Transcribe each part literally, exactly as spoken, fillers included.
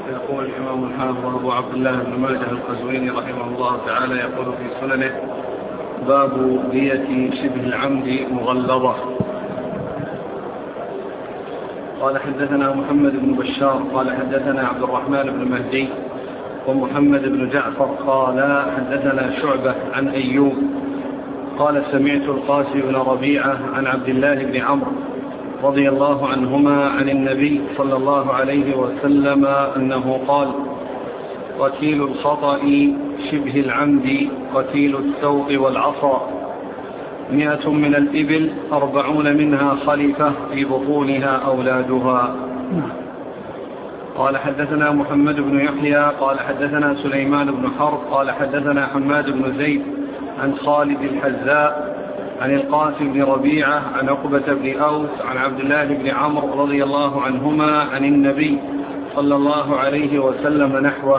يقول الإمام الحافظ أبو عبد الله بن ماجه القزويني رحمه الله تعالى يقول في سننه: باب دية شبه العمد مغلظة. قال حدثنا محمد بن بشار قال حدثنا عبد الرحمن بن مهدي ومحمد بن جعفر قال حدثنا شعبة عن أيوب قال سمعت القاسم بن ربيعة عن عبد الله بن عمرو رضي الله عنهما عن النبي صلى الله عليه وسلم أنه قال: قتيل الخطأ شبه العمد قتيل السوق والعصا، مئة من الإبل أربعون منها خليفة في بطونها أولادها. قال حدثنا محمد بن يحيى قال حدثنا سليمان بن حرب قال حدثنا حماد بن زيد عن خالد الحذاء عن القاسم بن ربيعة عن عقبة بن أوس عن عبد الله بن عمرو رضي الله عنهما عن النبي صلى الله عليه وسلم نحوه.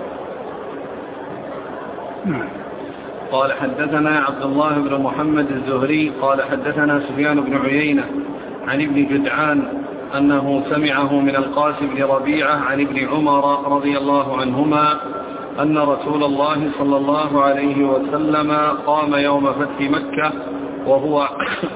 قال حدثنا عبد الله بن محمد الزهري قال حدثنا سفيان بن عيينة عن ابن جدعان أنه سمعه من القاسم بن ربيعة عن ابن عمر رضي الله عنهما أن رسول الله صلى الله عليه وسلم قام يوم فتح مكة وهو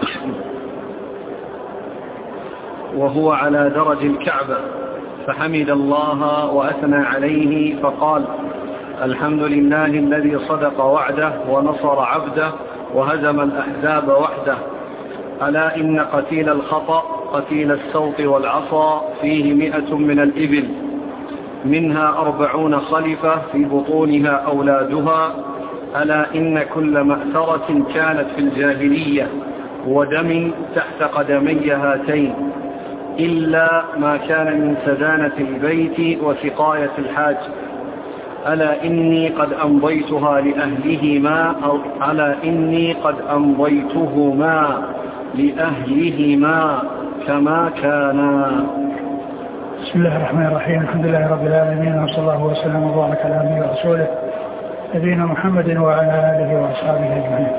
وهو على درج الكعبة فحمد الله وأثنى عليه فقال: الحمد لله الذي صدق وعده ونصر عبده وهزم الأحزاب وحده. ألا إن قتيل الخطأ قتيل السوط والعصا فيه مئة من الإبل منها أربعون خلفة في بطونها أولادها. ألا إن كل مأثرة كانت في الجاهلية ودم تحت قدمي هاتين إلا ما كان من سدانة البيت وسقاية الحاج. ألا إني قد أمضيتها لأهلهما أو ألا إني قد أمضيتهما لأهلهما كما كانا. بسم الله الرحمن الرحيم. الحمد لله رب العالمين وصلى الله وسلم وبارك على عبده ورسوله نبينا محمد وعلى آله وأصحابه أجمعين.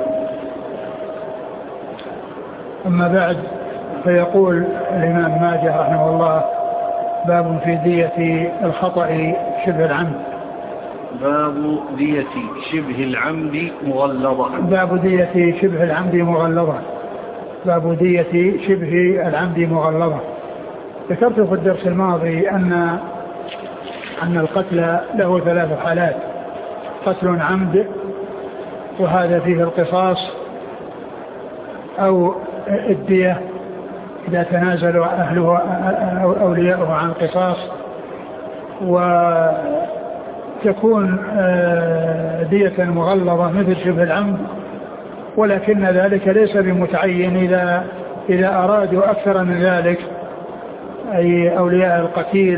أما بعد، فيقول الإمام ماجه رحمه الله: باب في دية الخطأ شبه العمد. باب دية شبه العمد مغلظة. باب دية شبه العمد مغلظة. باب دية شبه العمد مغلظة. ذكرت في الدرس الماضي أن أن القتل له ثلاث حالات: قتل عمد، وهذا فيه القصاص أو الدية إذا تنازل أهله أو أولياؤه عن القصاص، وتكون دية مغلظة مثل شبه العمد، ولكن ذلك ليس بمتعين إذا إذا أرادوا أكثر من ذلك أي أولياء القتيل،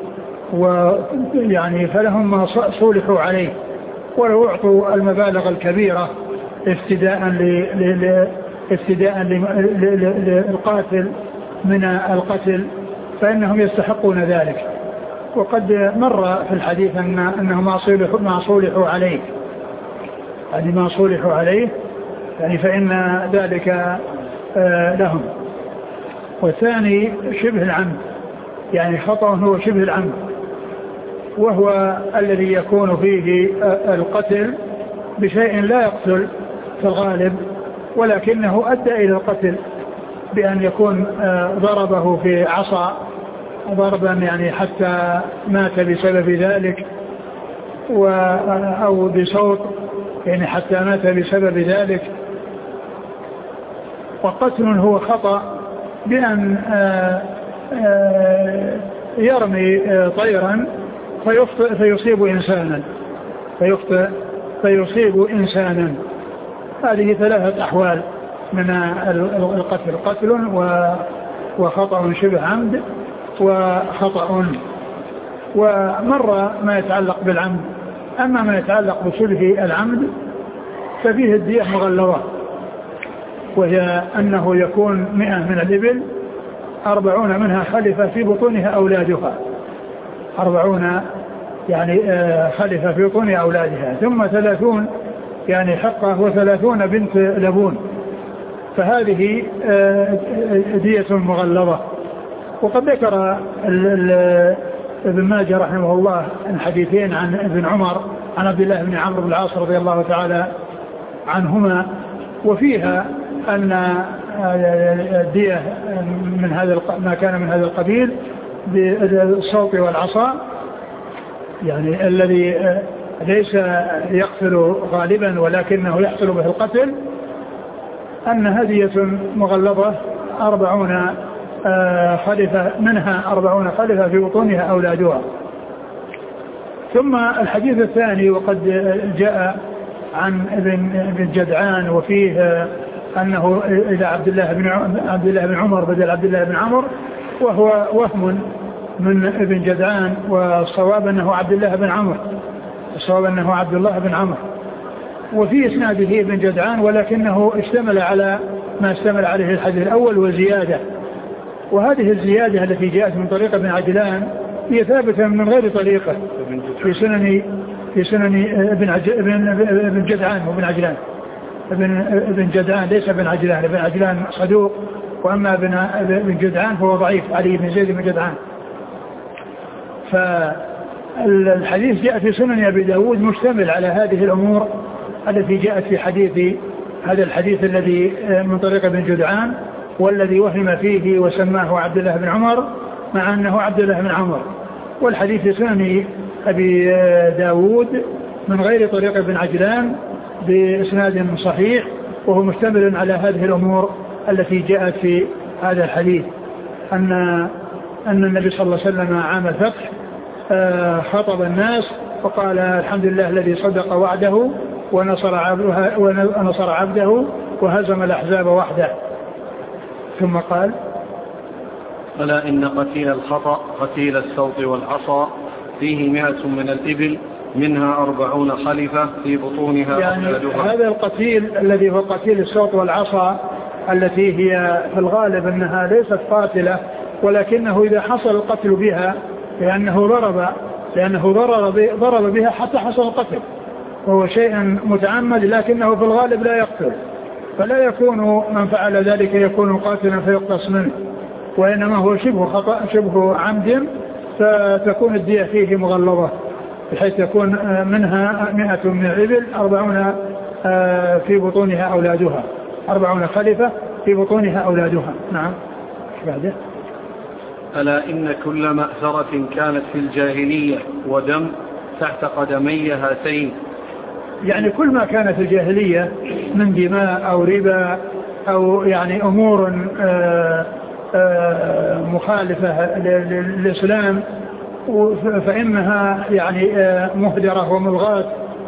ويعني فلهم ما صولحوا عليه، ولو أعطوا المبالغ الكبيرة افتداء ل افتداء للقاتل من القتل فإنهم يستحقون ذلك. وقد مر في الحديث أن أنهم ما صولحوا عليه، يعني ما صولحوا عليه يعني فإن ذلك لهم. والثاني شبه العمد، يعني خطأ هو شبه العمد، وهو الذي يكون فيه القتل بشيء لا يقتل في الغالب، ولكنه أدى إلى القتل بأن يكون ضربه في عصا ضربا يعني حتى مات بسبب ذلك، أو بصوت يعني حتى مات بسبب ذلك. وقتل هو خطأ بأن يرمي طيرا فيصيب إنسانا فيخطئ فيصيب إنسانا. هذه ثلاثة أحوال من القتل: قتل وخطأ شبه عمد وخطأ. ومر ما يتعلق بالعمد. أما ما يتعلق بشبه العمد ففيه الدية مغلظة، وهي أنه يكون مئة من الإبل أربعون منها خلفة في بطونها أولادها، أربعون يعني خلفة في بطون أولادها، ثم ثلاثون يعني حقه وثلاثون بنت لبون، فهذه دية مغلظة. وقد ذكر ابن ماجه رحمه الله الحديثين عن ابن عمر عن عبد الله بن عمرو بن العاص رضي الله تعالى عنهما، وفيها أن الدية من هذا ما كان من هذا القبيل بالصوت والعصا، يعني الذي ليس يقتل غالبا ولكنه يحصل به القتل، أن هدية مغلظة أربعون خلفة منها أربعون خلفة في بطونها أولادها. ثم الحديث الثاني وقد جاء عن ابن جدعان وفيه أنه إلى عبد الله بن عبد الله بن عمر بدل عبد الله بن عمرو، وهو وهم من ابن جدعان، والصواب أنه عبد الله بن عمرو، الصواب أنه عبد الله بن عمرو، وفي إسناده ابن جدعان ولكنه اشتمل على ما اشتمل عليه الحديث الأول وزيادة. وهذه الزيادة التي جاءت من طريق ابن عجلان هي ثابتة من غير طريقة في سنن في سنن ابن عج... ابن ابن جدعان وابن عجلان ابن ابن جدعان ليس ابن عجلان، ابن عجلان صدوق، واما ابن ابن جدعان هو ضعيف، علي بن زيد بن جدعان. فالحديث جاء في سنن ابي داود مشتمل على هذه الامور التي جاءت في حديث هذا الحديث الذي من طريق ابن جدعان، والذي وهم فيه وسماه عبد الله بن عمر مع أنه عبد الله بن عمر. والحديث في سنن أبي داود من غير طريق ابن عجلان بإسناد صحيح، وهو مشتمل على هذه الأمور التي جاءت في هذا الحديث، أن أن النبي صلى الله عليه وسلم عام الفتح خطب الناس وقال الحمد لله الذي صدق وعده ونصر عبده, ونصر عبده وهزم الأحزاب وحده. ثم قال ألا إن قتيل الخطأ قتيل الصوت والعصا فيه مئة من الإبل منها أربعون خلفة في بطونها يعني أولادها. هذا القتيل الذي هو قتيل الصوت والعصا التي هي في الغالب أنها ليست قاتلة، ولكنه إذا حصل القتل بها لأنه ضرب لأنه ضرب ضرب بها حتى حصل القتل، وهو شيء متعمد لكنه في الغالب لا يقتل، فلا يكون من فعل ذلك يكون قاتلا فيقتص منه، وإنما هو شبه خطأ شبه عمد، فتكون الدية فيه مغلظة بحيث يكون منها مئة من الإبل أربعون في بطونها أولادها، أربعون خلفة في بطونها أولادها. نعم. بعده ألا إن كل مأثرة كانت في الجاهلية ودم تحت قدمي هاتين، يعني كل ما كان في الجاهلية من دماء أو ربا أو يعني أمور آآ آآ مخالفة للإسلام فإنها يعني مهدرة وملغاة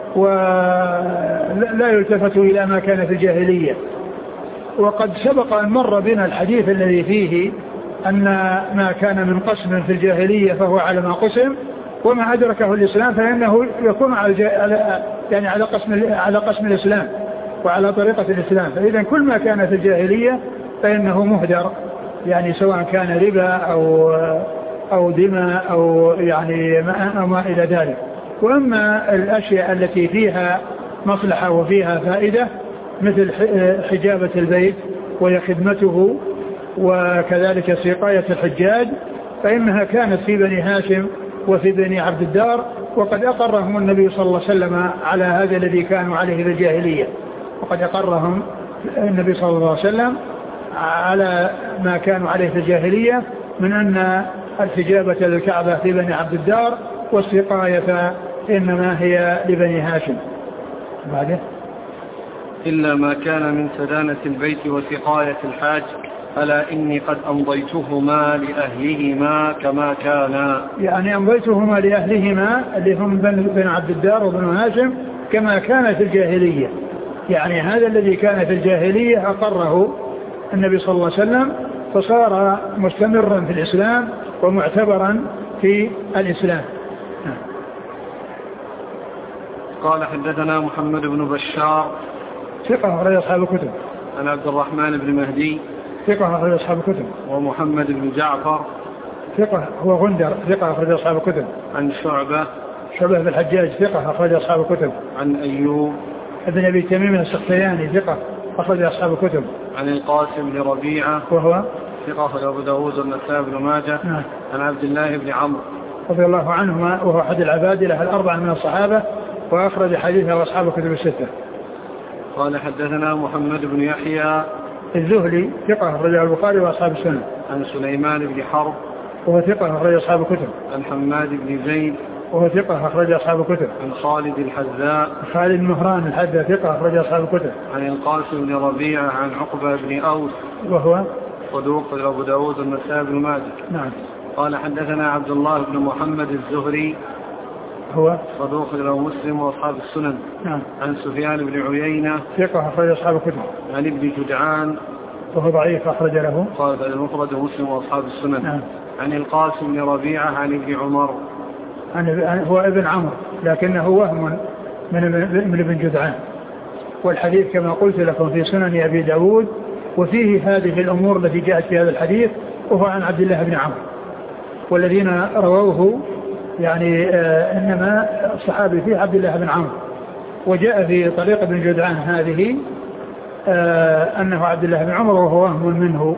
ولا يلتفت إلى ما كان في الجاهلية. وقد سبق أن مر بنا الحديث الذي فيه أن ما كان من قسم في الجاهلية فهو على ما قسم، وما أدركه الإسلام فإنه يكون على يعني على قسم على قسم الإسلام وعلى طريقة الإسلام. فإذا كل ما كان في الجاهلية فإنه مهدر، يعني سواء كان ربا أو أو دماء أو يعني ما, ما إلى ذلك. وأما الأشياء التي فيها مصلحة وفيها فائدة مثل حجابة البيت وهي خدمته وكذلك سقاية الحجاج فإنها كانت في بني هاشم وفي بني عبد الدار، وقد أقرهم النبي صلى الله عليه وسلم على هذا الذي كانوا عليه في الجاهلية، وقد أقرهم النبي صلى الله عليه وسلم على ما كانوا عليه في الجاهلية من أن الحجابة للكعبة في بني عبد الدار والسقاية إنما هي لبني هاشم. بعده إلا ما كان من سدانة البيت وسقاية الحاج ألا إني قد أمضيتهما لأهلهما كما كانا، يعني أمضيتهما لأهلهما اللي هم بن عبد الدار وبن هاشم كما كان في الجاهلية، يعني هذا الذي كان في الجاهلية أقره النبي صلى الله عليه وسلم فصار مستمرا في الإسلام ومعتبرا في الإسلام. قال حدثنا محمد بن بشار ثقة أخرج أصحاب الكتب، عن عبد الرحمن بن مهدي ثقة أخرج أصحاب الكتب، ومحمد بن جعفر ثقة هو غندر ثقة أخرج أصحاب الكتب، عن شعبة شعبة بن الحجاج ثقة أخرج أصحاب الكتب، عن أيوب ابن أبي تميم السختياني ثقة أخرج أصحاب الكتب، عن القاسم بن ربيعة وهو ثقة أخرج أبو داود والنسائي بن ماجه، نعم. عن عبد الله بن عمرو رضي الله عنهما، وهو أحد العبادلة الأربعة من الصحابة، وأخرج حديثه وأصحاب كتب الستة. قال حدثنا محمد بن يحيى الزهري ثقة أخرجه البخاري وأصحاب السنة. عن سليمان بن حرب وهو ثقة أخرج أصحاب الكتب. عن حماد بن زيد وهو ثقة أخرج أصحاب الكتب. عن خالد الحذاء خالد مهران الحذاء ثقة أخرج أصحاب الكتب. عن القاسم بن ربيعة عن عقبة بن أوس وهو صدوق أبو داود والنسائي بن ماجه. نعم. قال حدثنا عبد الله بن محمد الزهري هو صدوق له مسلم وأصحاب السنن. نعم. عن سفيان بن عيينة ثقة أخرج أصحاب الكتب. عن ابن جدعان وهو ضعيف أخرج له قال المفرد مسلم وأصحاب السنن. نعم. عن القاسم بن ربيعة عن ابن عمر عن هو ابن عمرو لكنه وهم من من ابن جدعان، والحديث كما قلت لكم في سنن أبي داود، وفيه هذه الأمور التي جاءت في هذا الحديث، وهو عن عبد الله بن عمرو، والذين رووه يعني آه إنما الصحابي فيه عبد الله بن عمرو، وجاء في طريق ابن جدعان هذه آه أنه عبد الله بن عمرو وهو وهم منه.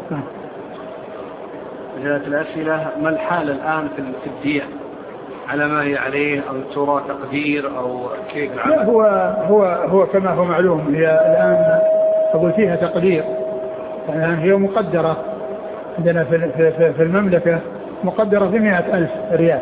جاءت الأسئلة: ما الحال الآن في الدية على ما هي عليه، أو ترى تقدير أو كيف العمل؟ هو هو هو كما هو معلوم، هي الآن أقول فيها تقدير، الآن هي مقدرة عندنا في في في المملكة، مقدرة في مئة ألف ريال.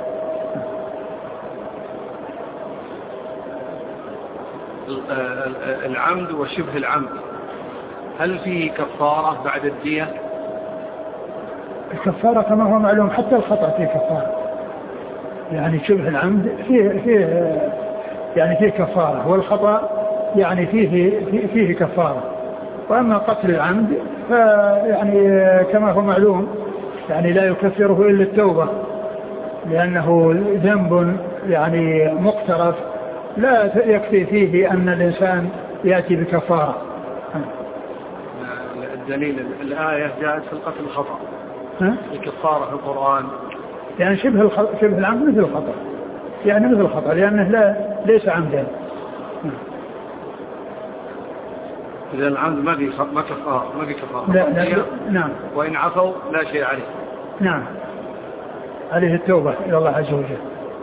العمد وشبه العمد، هل في كفارة بعد الدية؟ الكفارة كما هو معلوم حتى الخطأ فيه كفارة، يعني شبه العمد فيه فيه يعني فيه كفارة، والخطأ يعني فيه فيه, فيه كفارة. وأما قتل العمد فيعني كما هو معلوم يعني لا يكفره إلا التوبة، لأنه ذنب يعني مقترف لا يكفي فيه أن الإنسان يأتي بكفارة. الدليل الآية جاءت في القتل الخطأ، الكفارة في القرآن يعني شبه الخ... شبه العمد مثل الخطأ، يعني مثل الخطأ لأنه لا ليس عمدا. إذا العمد ما في ما كفارة ما في كفارة لا لا نعم، وإن عفوا لا شيء عليه. نعم، عليه التوبة إلى الله عز وجل.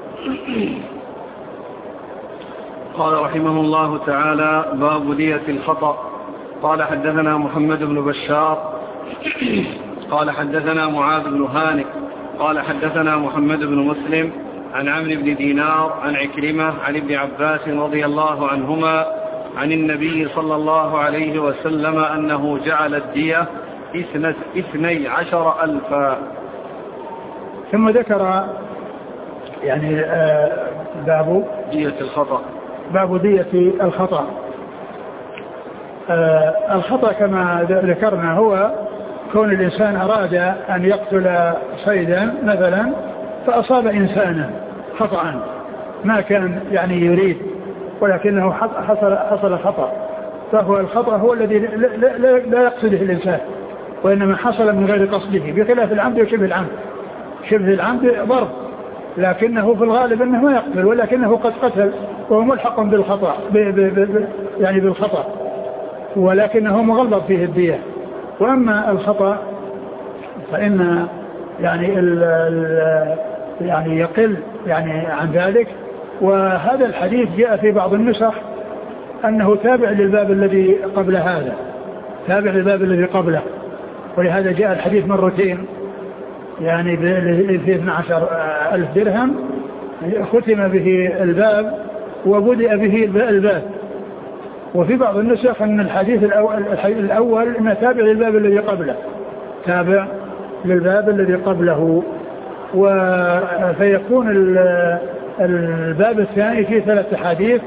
قال رحمه الله تعالى: باب دية الخطأ. قال حدثنا محمد بن بشار قال حدثنا معاذ بن هانئ قال حدثنا محمد بن مسلم عن عمرو بن دينار عن عكرمة عن ابن عباس رضي الله عنهما عن النبي صلى الله عليه وسلم أنه جعل الدية اثني عشر ألفا. ثم ذكر يعني آه باب دية الخطأ. باب دية الخطأ. آه الخطأ كما ذكرنا هو كون الإنسان أراد أن يقتل صيدا مثلا فأصاب إنسانا خطأ ما كان يعني يريد، ولكنه حصل حصل خطأ، فهو الخطأ هو الذي لا, لا, لا يقصده الإنسان، وإنما حصل من غير قصده، بخلاف العمد وشبه العمد. شبه العمد ضرب لكنه في الغالب أنه ما يقتل، ولكنه قد قتل وهو ملحق بالخطأ ب ب ب يعني بالخطأ، ولكنه مغلظ فيه الدية. وأما الخطأ فإن يعني ال ال يعني يقل يعني عن ذلك. وهذا الحديث جاء في بعض النسخ أنه تابع للباب الذي قبل هذا، تابع للباب الذي قبله، ولهذا جاء الحديث مرتين يعني في اثني عشر ألف درهم ختم به الباب وبدأ به الباب. وفي بعض النسخ أن الحديث الأول, الأول إنه تابع للباب الذي قبله، تابع للباب الذي قبله، فيكون الباب الثاني فيه ثلاث حديث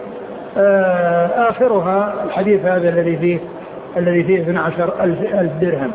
آخرها الحديث هذا الذي فيه الذي فيه اثني عشر ألف درهم.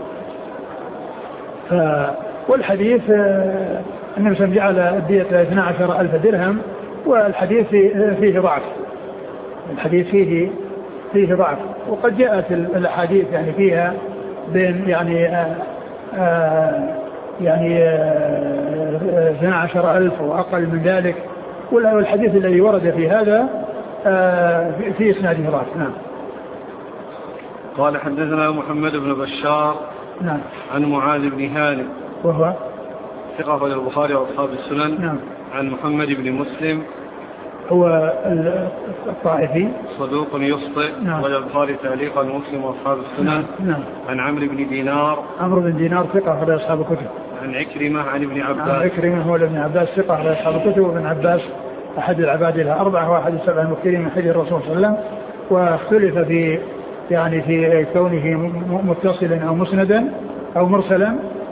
والحديث النبي صلى الله عليه وسلم جعل الدية اثني عشر ألف درهم، والحديث فيه ضعف، الحديث فيه فيه ضعف. وقد جاءت الأحاديث يعني فيها بين يعني آآ آآ يعني اثني عشر ألف وأقل من ذلك، والحديث الذي ورد في هذا في إسناده ضعف. نعم. قال حدثنا محمد بن بشار نعم. عن معاذ بن هانئ وهو ثقة أخرجه البخاري وأصحاب السنن. نعم. عن محمد بن مسلم هو الطائفي صدوق يخطئ. نعم. أخرجه البخاري تعليقا ومسلم وأصحاب السنن. نعم. نعم. عن عمرو بن دينار عمرو بن دينار ثقة أخرج أصحاب الكتب. عن عكرمة عن ابن عباس. عن عكرمة هو ابن عباس ثقة أخرج أصحاب الكتب. وابن عباس أحد العباد الأربعة وأحد السبع المكثرين من حديث الرسول صلى الله عليه وسلم. واختلف في يعني في كونه متصلا أو مسندا أو مرسلا.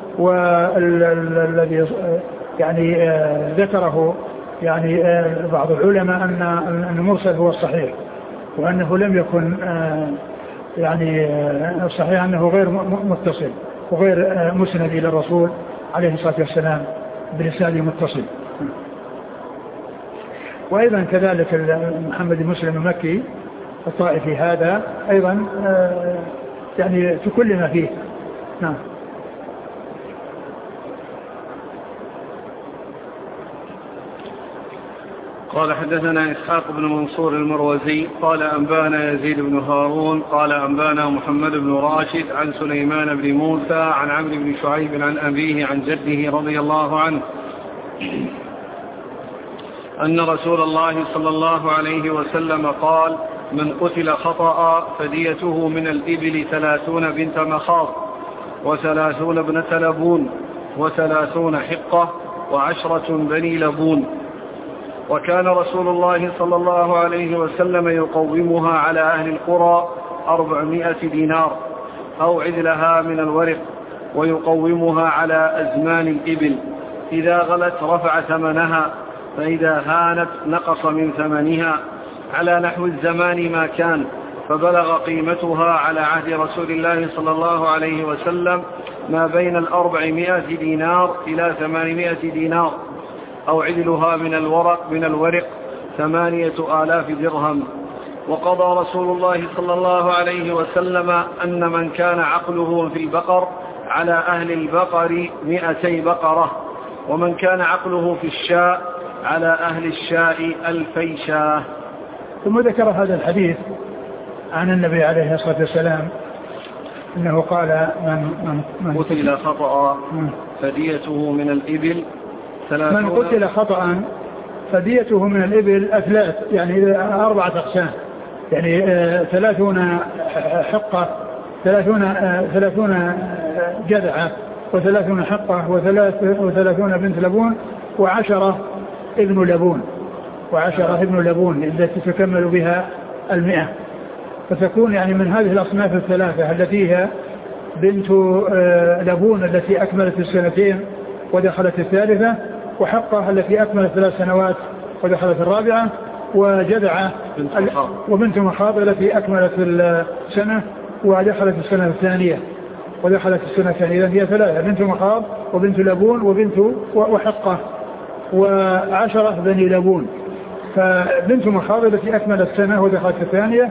والذي يعني ذكره يعني بعض العلماء أن المرسل هو الصحيح وأنه لم يكن يعني الصحيح أنه غير متصل وغير مسند إلى الرسول عليه الصلاة والسلام برسالة متصل. وأيضا كذلك محمد بن مسلم المكي الطائفي هذا أيضا يعني تكلم فيه. نعم. قال حدثنا إسحاق بن منصور المروزي قال أنبانا يزيد بن هارون قال أنبانا محمد بن راشد عن سليمان بن موسى عن عمرو بن شعيب عن أبيه عن جده رضي الله عنه أن رسول الله صلى الله عليه وسلم قال: من قتل خطأ فديته من الإبل ثلاثون بنت مخاض وثلاثون ابنة لبون وثلاثون حقة وعشرة بني لبون. وكان رسول الله صلى الله عليه وسلم يقومها على أهل القرى أربعمائة دينار أو عدلها من الورق، ويقومها على أزمان الإبل، إذا غلت رفع ثمنها، فإذا هانت نقص من ثمنها، على نحو الزمان ما كان، فبلغ قيمتها على عهد رسول الله صلى الله عليه وسلم ما بين الأربعمائة دينار إلى ثمانمائة دينار، أو عدلها من الورق من الورق ثمانية آلاف درهم. وقضى رسول الله صلى الله عليه وسلم أن من كان عقله في البقر على أهل البقر مئتي بقرة، ومن كان عقله في الشاء على أهل الشاء ألفي شاة. ثم ذكر هذا الحديث عن النبي عليه الصلاة والسلام أنه قال: من, من قتل خطأ فديته من الإبل من قتل خطأ فديته من الإبل أثلاث، يعني أربعة أقسام، يعني ثلاثون حقة ثلاثون, ثلاثون جذعة وثلاثون حقة وثلاثون بنت لبون وعشرة ابن لبون وعشرة ابن لبون التي تكمل بها المئة، فتكون يعني من هذه الأصناف الثلاثة التي هي بنت لبون التي أكملت السنتين ودخلت الثالثة، وحقة التي أكملت ثلاث سنوات ودخلت الرابعة، وجذعة وبنت مخاض التي أكملت السنة ودخلت السنة الثانية ودخلت السنة الثانية. هي ثلاثة: بنت مخاض وبنت لبون وبنت وحقة وعشرة بني لبون. فبنت مخاض التي أكملت السنة ودخلت الثانية،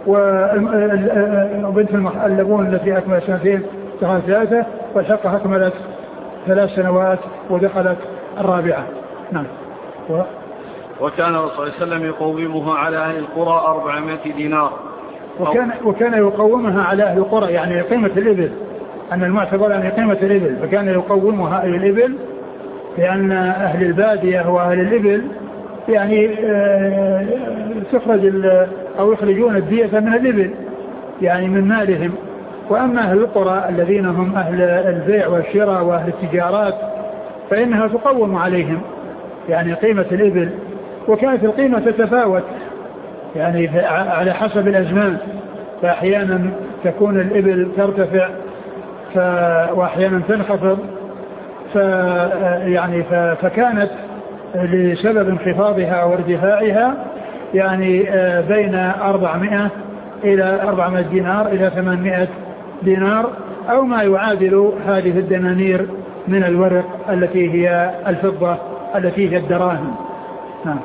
وبنت اللبون التي أكملت سنتين دخلت الثالثة، والحقة أكملت ثلاث سنوات ودخلت الرابعة. نعم. و... وكان صلى الله عليه وسلم يقومها على أهل القرى أربعمائة دينار. وكان, وكان يقومها على أهل القرى يعني قيمة الإبل، أن المعتبر أن قيمة الإبل، فكان يقومها أهل الإبل، لأن أهل البادية وأهل الإبل يعني تخرج أو يخرجون الدية من الإبل يعني من مالهم. وأما أهل القرى الذين هم أهل البيع والشراء وأهل التجارات فإنها تقوم عليهم يعني قيمة الإبل، وكانت القيمة تتفاوت يعني على حسب الأزمان، فأحيانا تكون الإبل ترتفع ف... وأحيانا تنخفض، ف... يعني ف... فكانت لسبب انخفاضها وارتفاعها يعني بين أربعمائة إلى أربعمائة دينار إلى ثمانمائة دينار، أو ما يعادل هذه الدنانير من الورق التي هي الفضة التي هي الدراهم. نعم.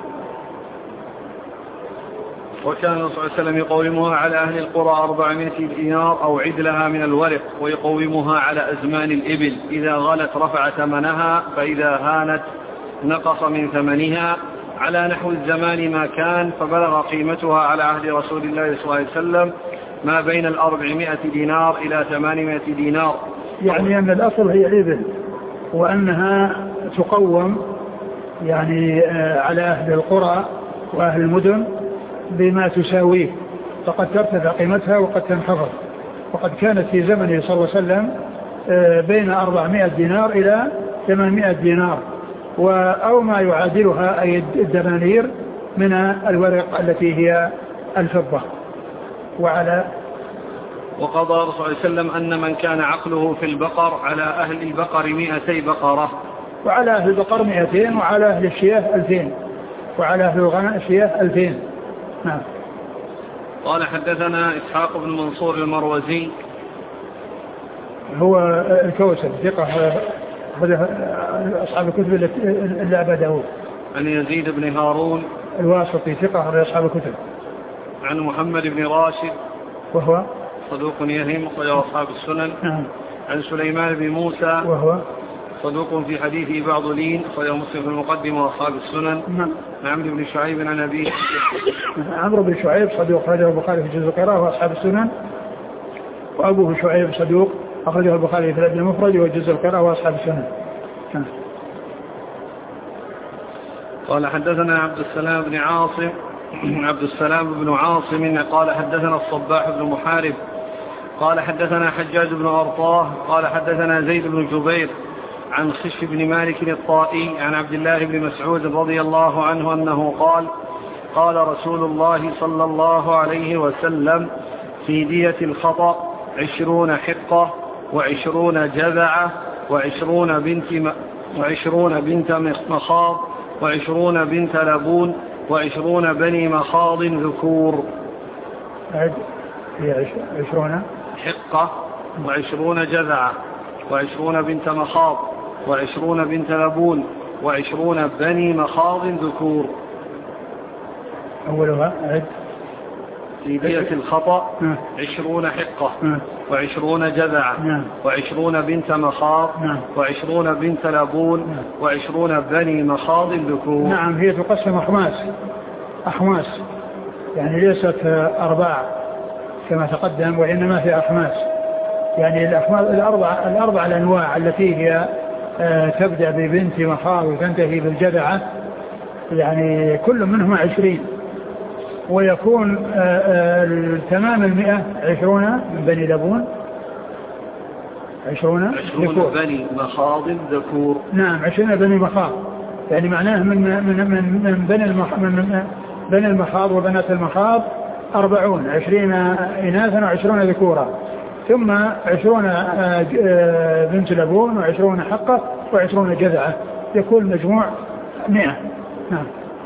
وكان صلى الله عليه وسلم يقومها على أهل القرى أربعمائة دينار أو عدلها من الورق، ويقومها على أزمان الإبل، إذا غلت رفع ثمنها، فإذا هانت نقص من ثمنها، على نحو الزمان ما كان، فبلغ قيمتها على عهد رسول الله صلى الله عليه وسلم ما بين الأربعمائة دينار إلى ثمانمائة دينار. يعني أن الأصل هي الإبل، وأنها تقوم يعني على أهل القرى وأهل المدن بما تساويه، فقد ترتفع قيمتها وقد تنخفض. وقد كانت في زمنه صلى الله عليه وسلم بين أربعمائة دينار إلى ثمانمائة دينار أو ما يعادلها أي الدنانير من الورق التي هي الفضة. وعلى وقضى رسول الله صلى الله عليه وسلم أن من كان عقله في البقر على أهل البقر مئتي بقرة، وعلى أهل البقر مئتين، وعلى أهل الشياه ألفين، وعلى أهل الغنم الشياه ألفين. نعم. قال حدثنا إسحاق بن منصور المروزي هو الكوسج ثقة أصحاب الكتب اللي أبا داود. عن يزيد بن هارون الواسطي ثقة أصحاب الكتب. عن محمد بن راشد وهو صدوق يهم ويروى أصحاب السنن. نعم. عن سليمان بن موسى وهو صدوق في حديثه بعض لين ويروى مسلم في المقدمة وأصحاب السنن. نعم. عن عمرو بن شعيب عن أبيه عمرو بن شعيب صدوق أخرجه البخاري في جزء القراءة وأصحاب السنن، وأبوه شعيب صدوق أخرجه البخاري في الأدب المفرد وجزء القراءة وأصحاب السنن. نعم. قال حدثنا عبد السلام بن عاصم عبد السلام بن عاصم قال حدثنا الصباح بن محارب قال حدثنا حجاج بن أرطاه قال حدثنا زيد بن جبير عن خشف بن مالك الطائي عن عبد الله بن مسعود رضي الله عنه أنه قال قال رسول الله صلى الله عليه وسلم في دية الخطأ عشرون حقة وعشرون جذعة وعشرون بنت وعشرون بنت مخاض وعشرون بنت لبون وعشرون بني مخاض ذكور. عشرون حقة وعشرون جذعة وعشرون بنت مخاض وعشرون بنت لبون وعشرون بني مخاض ذكور. أولها عد في دية الخطأ عشرون حقة وعشرون جذعة وعشرون بنت مخاض وعشرون بنت لبون وعشرون بني مخاض ذكور. نعم. هي تقسم أخماس أخماس يعني ليست أرباع كما تقدم، وإنما في أخماس، يعني الأربع الأربع الأنواع التي هي تبدأ ببنت مخاض وتنتهي بالجذعة، يعني كل منهما عشرين، ويكون تمام المئة عشرون من بني لبون عشرون عشرون بني مخاض ذكور. نعم عشرون بني مخاض، يعني معناه من من من من بني المخ من بني المخاض وبنات المخاض أربعون، عشرين إناثا وعشرون ذكورا، ثم عشرون بنت لبون وعشرون حقة وعشرون جذعة، يكون مجموع مئة. نعم.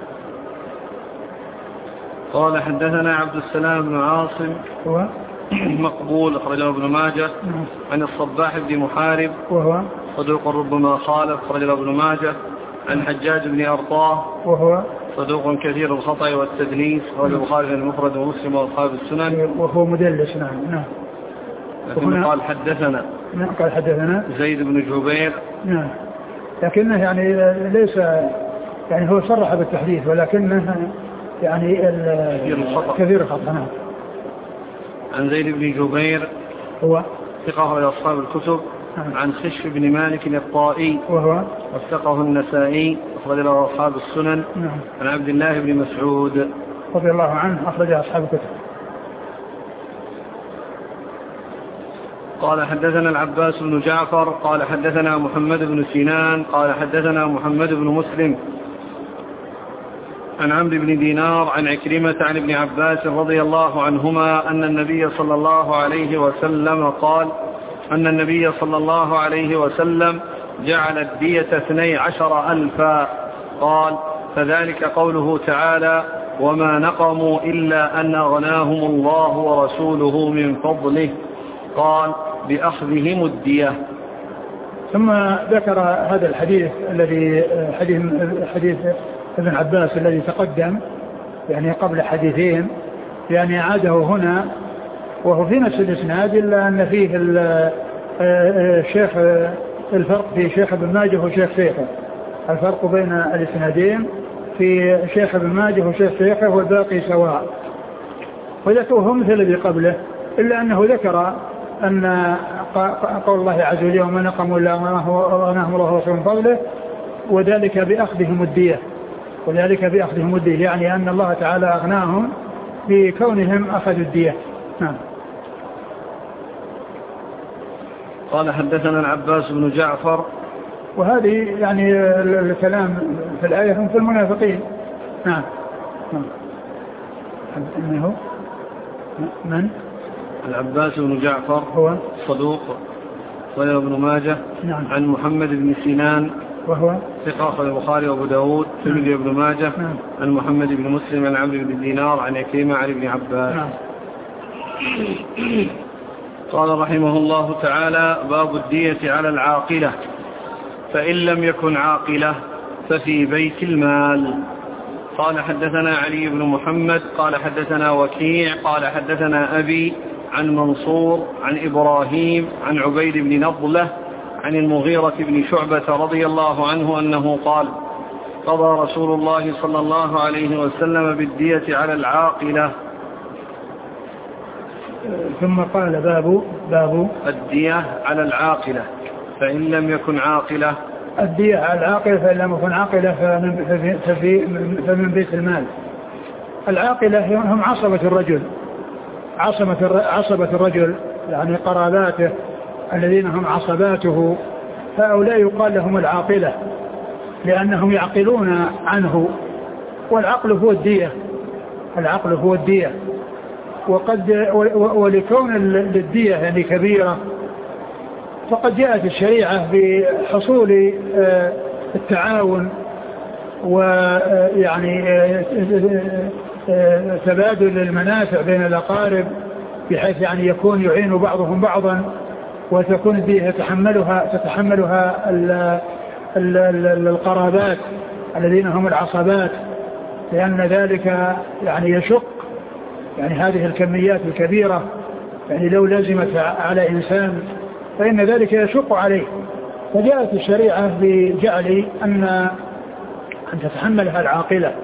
قال حدثنا عبد السلام بن عاصم هو مقبول أخرجه ابن ماجه. عن الصباح بن محارب وهو صدوق ربما خالف أخرجه ابن ماجه. عن حجاج بن أرطاه وهو صدوق كثير الخطأ والتدليس أخرجه البخاري المفرد ومسلم وأصحاب السنن وهو مدلس. نعم. نعم. لكن قال حدثنا نعم قال حدثنا زيد بن جبير. نعم. لكنه يعني ليس يعني هو صرح بالتحديث، ولكنه يعني كثير الخطأ كثير الخطأ. نعم. عن زيد بن جبير هو ثقة إلى أصحاب الكتب. نعم. عن خشف بن مالك الطائي وهو وثقه النسائي أخرج له أصحاب السنن. نعم. عن عبد الله بن مسعود رضي الله عنه أخرج أصحاب الكتب. قال حدثنا العباس بن جعفر قال حدثنا محمد بن سنان قال حدثنا محمد بن مسلم عن عمرو بن دينار عن عكرمة عن ابن عباس رضي الله عنهما أن النبي صلى الله عليه وسلم قال أن النبي صلى الله عليه وسلم جعل الدية اثني عشر ألفا. قال فذلك قوله تعالى وما نقموا إلا أن أغناهم الله ورسوله من فضله. قال بأخذهم الدية. ثم ذكر هذا الحديث الذي حديث حديث ابن عباس الذي تقدم يعني قبل حديثين، يعني عاده هنا وهو في نفس الإسناد، إلا أن فيه الشيخ الفرق في شيخ ابن ماجه وشيخ شيخه، الفرق بين الإسنادين في شيخ ابن ماجه وشيخ شيخه والباقي سواء، وذكره مثل الذي قبله، إلا أنه ذكر أن قول الله عز وجل وما نقموا إلا أغناهم الله ورسوله من فضله، وذلك بأخذهم الدية وذلك بأخذهم الدية يعني أن الله تعالى أغناهم بكونهم أخذوا الدية. نعم. قال حدثنا العباس بن جعفر. وهذه يعني الكلام في الآية هم في المنافقين. نعم. من هو؟ من؟ العباس بن جعفر هو صدوق وله ابن ماجه. نعم. عن محمد بن سنان وهو ثقة أخرج البخاري وأبو داود الترمذي وابن ماجه. نعم. عن محمد بن مسلم عن عمرو بن دينار عن عكرمة عن ابن عباس. نعم. قال رحمه الله تعالى: باب الدية على العاقلة، فإن لم يكن عاقلة ففي بيت المال. قال حدثنا علي بن محمد قال حدثنا وكيع قال حدثنا أبي عن منصور عن إبراهيم عن عبيد بن نضلة عن المغيرة بن شعبة رضي الله عنه أنه قال: قضى رسول الله صلى الله عليه وسلم بالدية على العاقلة. ثم قال: باب باب الدية على العاقلة، فإن لم يكن عاقلة الدية على العاقلة فإن لم يكن عاقلة ففي فمن بيت المال. العاقلة هم عصبة الرجل عصبة عصبة الرجل يعني قراباته الذين هم عصباته، فهؤلاء يقال لهم العاقلة لأنهم يعقلون عنه، والعقل هو الدية العقل هو الدية وقد ولكون الدية يعني كبيرة فقد جاءت الشريعة بحصول التعاون ويعني تبادل المنافع بين الأقارب بحيث يعني يكون يعين بعضهم بعضا، وتكون الدية تتحملها تتحملها القرابات الذين هم العصبات، لأن ذلك يعني يشق يعني هذه الكميات الكبيرة يعني لو لزمت على إنسان فإن ذلك يشق عليه، فجاءت الشريعة بجعل أن أن تتحملها العاقلة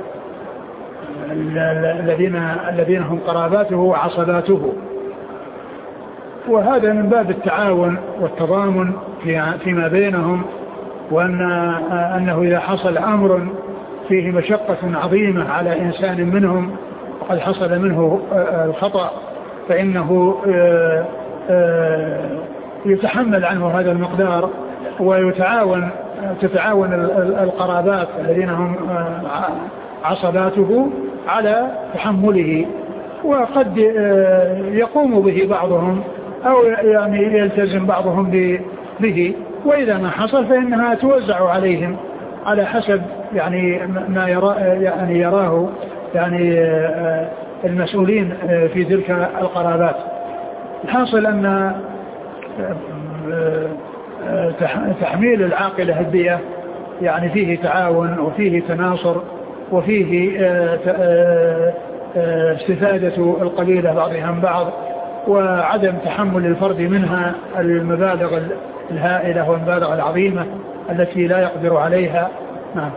الذين الذين هم قراباته وعصباته، وهذا من باب التعاون والتضامن فيما بينهم، وأن أنه إذا حصل أمر فيه مشقة عظيمة على إنسان منهم وقد حصل منه الخطأ فإنه يتحمل عنه هذا المقدار ويتعاون تتعاون القرابات الذين هم عصباته على تحمله، وقد يقوم به بعضهم أو يعني يلتزم بعضهم به، وإذا ما حصل فإنها توزع عليهم على حسب يعني ما يرى يعني يراه يعني المسؤولين في تلك القرابات. الحاصل أن تحميل العاقلة الدية يعني فيه تعاون وفيه تناصر وفيه استفادة القبيلة بعضها عن بعض، وعدم تحمل الفرد منها المبالغ الهائلة والمبالغ العظيمة التي لا يقدر عليها. نعم.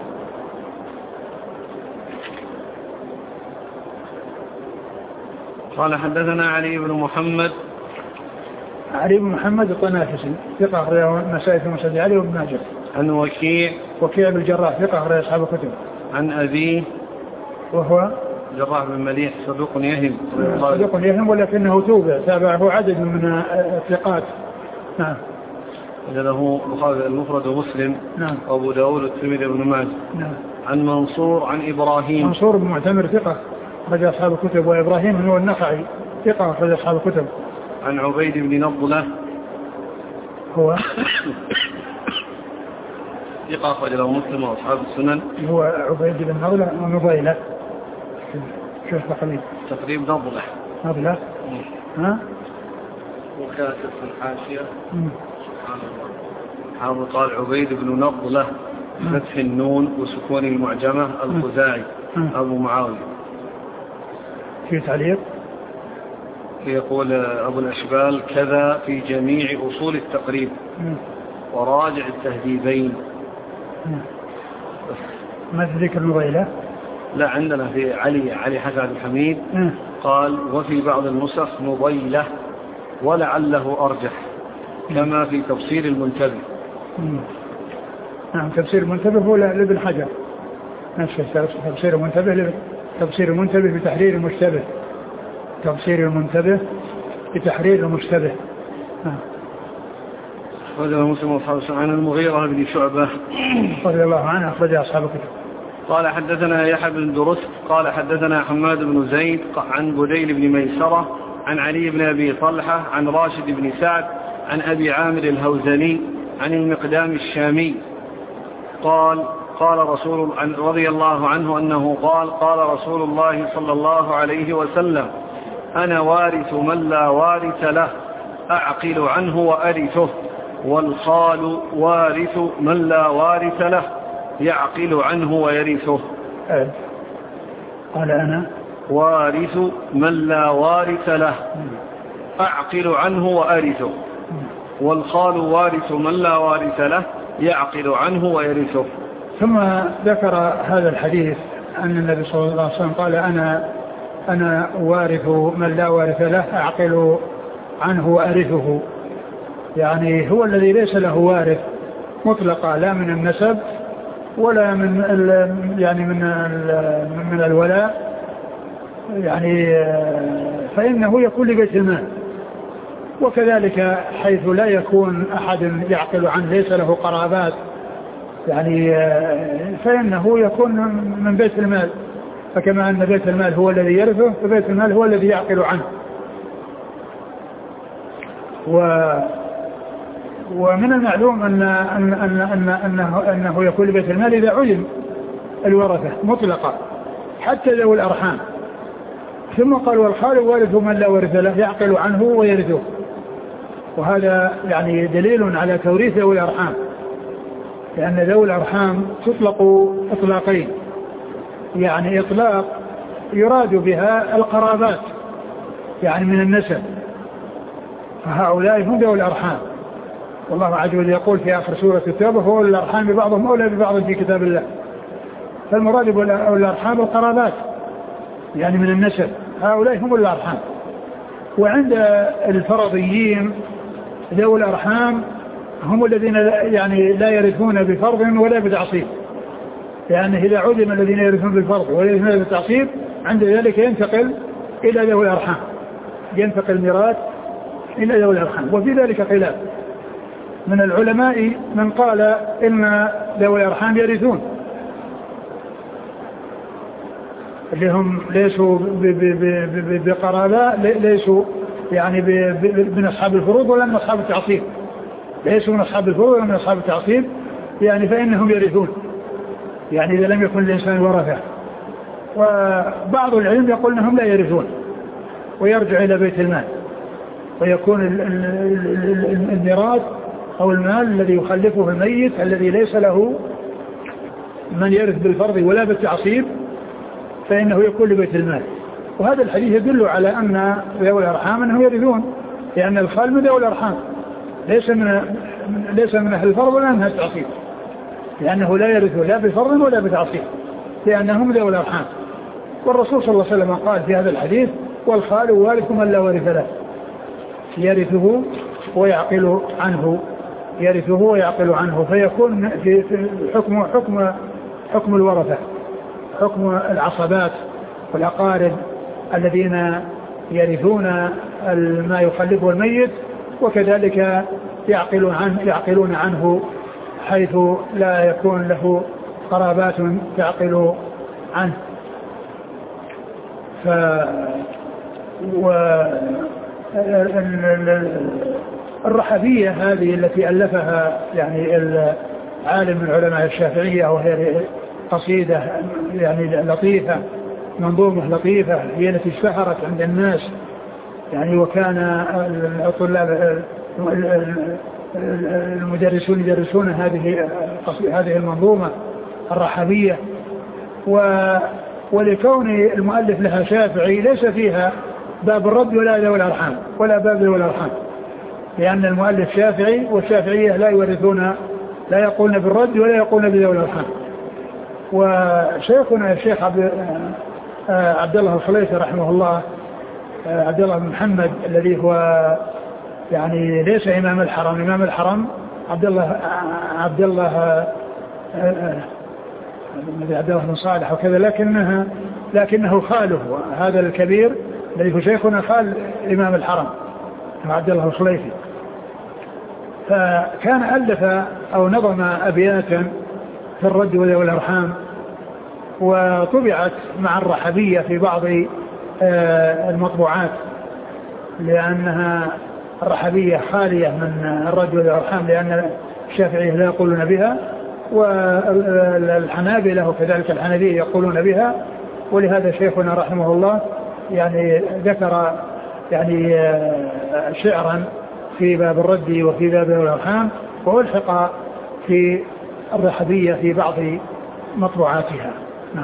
قال حدثنا علي بن محمد علي بن محمد الطنافسي ثقة أخرج النسائي في مسند علي وابن ماجه. عن وكيع وكيع بن الجراح ثقة أخرج أصحاب الكتب. عن أبيه وهو جراح بن مليح صدوق يهم صدوق يهم ولكنه توبع تابعه عدد من الثقات. نعم. له البخاري المفرد ومسلم. نعم. وأبو داود والترمذي وابن ماجه. نعم. عن منصور عن إبراهيم منصور بن معتمر ثقة أخرج أصحاب الكتب، وإبراهيم هو النخعي ثقة أخرج أصحاب الكتب. عن عبيد بن نضلة هو ثقة أخرج له مسلم وأصحاب السنن. هو عبيد بن نضلة ونضيلة شوف تقريب تقريب نضلة نضلة ها وكاتب في الحاشية سبحان الله حافظ قال عبيد بن نضلة فتح النون وسكون المعجمة الخزاعي أبو معاوية. في تعليق يقول أبو الأشبال كذا في جميع أصول التقريب وراجع التهذيبين. ما ذكر النضيلة؟ لا عندنا في علي علي حسن الحميد قال وفي بعض النسخ نضيلة ولعله أرجح كما في تفسير المنتبه. نعم تفسير المنتبه هو لابن حجر، نفس تفسير المنتبه تفسير المنتبه بتحرير المشتبه، تفسير المنتبه بتحرير المشتبه. نعم. أخرجه مسلم وأصحابه عن المغيرة بن شعبة رضي الله عنه أخرج أصحابه. قال حدثنا يحيى بن درست قال حدثنا حماد بن زيد عن بديل بن ميسرة عن علي بن أبي طلحة عن راشد بن سعد عن أبي عامر الهوزني عن المقدام الشامي قال قال رسول رضي الله عنه أنه قال قال رسول الله صلى الله عليه وسلم أنا وارث من لا وارث له أعقل عنه وأرثه، والخال وارث من لا وارث له يعقل عنه ويرثه. قال أنا وارث من لا وارث له أعقل عنه وأرثه، والخال وارث من لا وارث له يعقل عنه ويرثه. ثم ذكر هذا الحديث أن النبي صلى الله عليه وسلم قال أنا أنا وارث من لا وارث له أعقل عنه وأرثه، يعني هو الذي ليس له وارث مطلقا لا من النسب ولا من يعني من من الولاء، يعني فإنه يكون لبيت المال. وكذلك حيث لا يكون أحد يعقل عنه ليس له قرابات يعني فإنه يكون من بيت المال، فكما أن بيت المال هو الذي يرثه فبيت المال هو الذي يعقل عنه. و ومن المعلوم أن أن أن أن أنه أنه يكون لبيت المال إذا علم الورثة مطلقا حتى ذوي الأرحام. ثم قال والخال وارث من لا ورث له يعقل عنه ويرثه، وهذا يعني دليل على توريث ذوي الأرحام، لأن ذوي الأرحام تطلق إطلاقين، يعني إطلاق يراد بها القرابات يعني من النسب، فهؤلاء هم ذوي الأرحام. والله عز وجل يقول في آخر سورة التوبة هو الأرحام ببعضهم أولى ببعض في كتاب الله، فالمراد بالأرحام القرابات يعني من النسب، هؤلاء هم الأرحام. وعند الفرضيين ذوي الأرحام هم الذين يعني لا يرثون بفرض ولا بتعصيب، لأن إذا علم الذين يرثون بالفرض ولا يرثون بالتعصيب عند ذلك ينتقل إلى ذوي الأرحام، ينتقل الميراث إلى ذوي الأرحام. وفي ذلك خلاف من العلماء من قال إن ذوي الأرحام يرثون اللي هم ليسوا بقرابة، ليسوا يعني من أصحاب الفروض ولا من أصحاب التعصيب، ليسوا من أصحاب الفروض ولا من أصحاب التعصيب، يعني فإنهم يرثون يعني إذا لم يكن الإنسان ورثة. وبعض العلم يقول أنهم لا يرثون ويرجع إلى بيت المال، ويكون الميراث أو المال الذي يخلفه الميت الذي ليس له من يرث بالفرض ولا بالتعصيب فإنه يكون لبيت المال. وهذا الحديث يدل على أن ذوي الأرحام أنهم يرثون، لأن الخال من ذوي الأرحام ليس من ليس من أهل الفرض ولا من أهل التعصيب، لأنه لا يرث لا بفرض ولا بتعصيب لأنهم ذوي الأرحام. والرسول صلى الله عليه وسلم قال في هذا الحديث والخال وارث من لا وارث له يرثه ويعقل عنه، يرثه ويعقل عنه، فيكون في حكم حكم حكم الورثة، حكم العصبات والأقارب الذين يرثون ما يخلفه الميت، وكذلك يعقل عنه يعقلون عنه حيث لا يكون له قرابات تعقل عنه. ف والرحبية هذه التي ألفها يعني العالم من علماء الشافعية، وهي قصيدة يعني لطيفة منظومة لطيفة هي التي اشتهرت عند الناس يعني، وكان الطلاب المدرسون يدرسون هذه هذه المنظومة الرحبية. ولكون المؤلف لها شافعي ليس فيها باب الرد ولا ذوي الأرحام ولا باب ذوي الأرحام، لأن المؤلف شافعي والشافعية لا يورثون لا يقولون بالرد ولا يقولون بذوي الأرحام. وشيخنا الشيخ عبد عبد الله الخليفي رحمه الله، عبد الله بن محمد الذي هو يعني ليس إمام الحرم، إمام الحرم عبد الله عبد الله عبد الله بن صالح وكذا، لكنها لكنه خاله هذا الكبير الذي هو شيخنا خال إمام الحرم عبد الله الخليفي. فكان ألف أو نظم أبياتا في الرد والأرحام، وطبعت مع الرحبية في بعض المطبوعات، لأنها الرحبية خالية من الرد والأرحام، لأن الشافعية لا يقولون بها، والحنابلة وكذلك الحنفية يقولون بها. ولهذا شيخنا رحمه الله يعني ذكر يعني شعرا في باب الرد وفي باب الأرحام، والحق في الرحبية في بعض مطبوعاتها. نعم.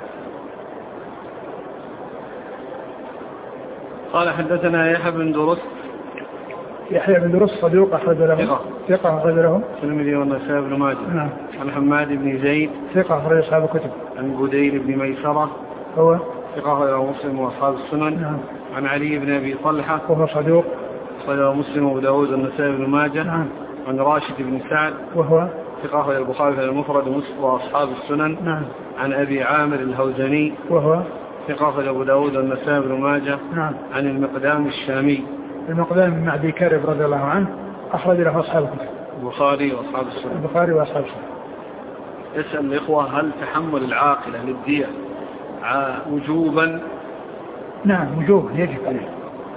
قال حدثنا يحيى بن درست. يحيى بن درست صدوق أخرج له ثقة أخرج له الترمذي والنسائي بن ماجه. نعم. عن حماد بن زيد ثقة أخرج أصحاب الكتب. عن بديل بن ميسرة هو ثقة أخرج مسلم وأصحاب السنن. نعم. عن علي بن أبي طلحة وهو صدوق أخرج مسلم وأبو داود والنسائي بن ماجه. نعم. عن راشد بن سعد وهو ثقة أخرج البخاري في المفرد وأصحاب السنن. نعم. عن أبي عامر الهوزني وهو ثقة أخرج أبو داود والنسائي بن ماجه. نعم. عن المقدام الشامي المقدام بن معدي كرب رضي الله عنه أخرج له أصحاب الكتب البخاري وأصحاب السنن. البخاري وأصحاب السنن. يسأل الإخوة هل تحمل العاقلة للدية وجوبا؟ نعم وجوبا يجب عليه.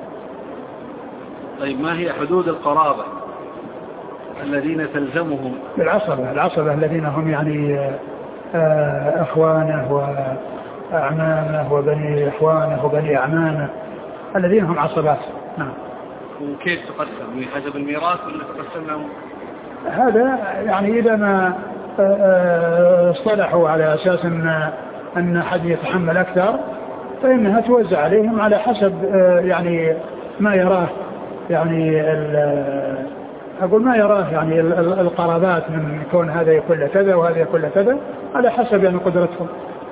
طيب ما هي حدود القرابة الذين تلزمهم؟ العصبة العصبة الذين هم يعني أخوانه وأعمامه وبني أخوانه وبني أعمامه الذين هم عصبات. نعم. وكيف تقسم؟ من حسب الميراث ولا تقسم لهم؟ هذا يعني إذا ما اصطلحوا على أساس أن أن أحد يتحمل أكثر فإنها توزع عليهم على حسب يعني ما يراه، يعني أقول ما يراه يعني القرابات من كون هذا يكون له كذا وهذا يكون له كذا على حسب يعني قدرتهم.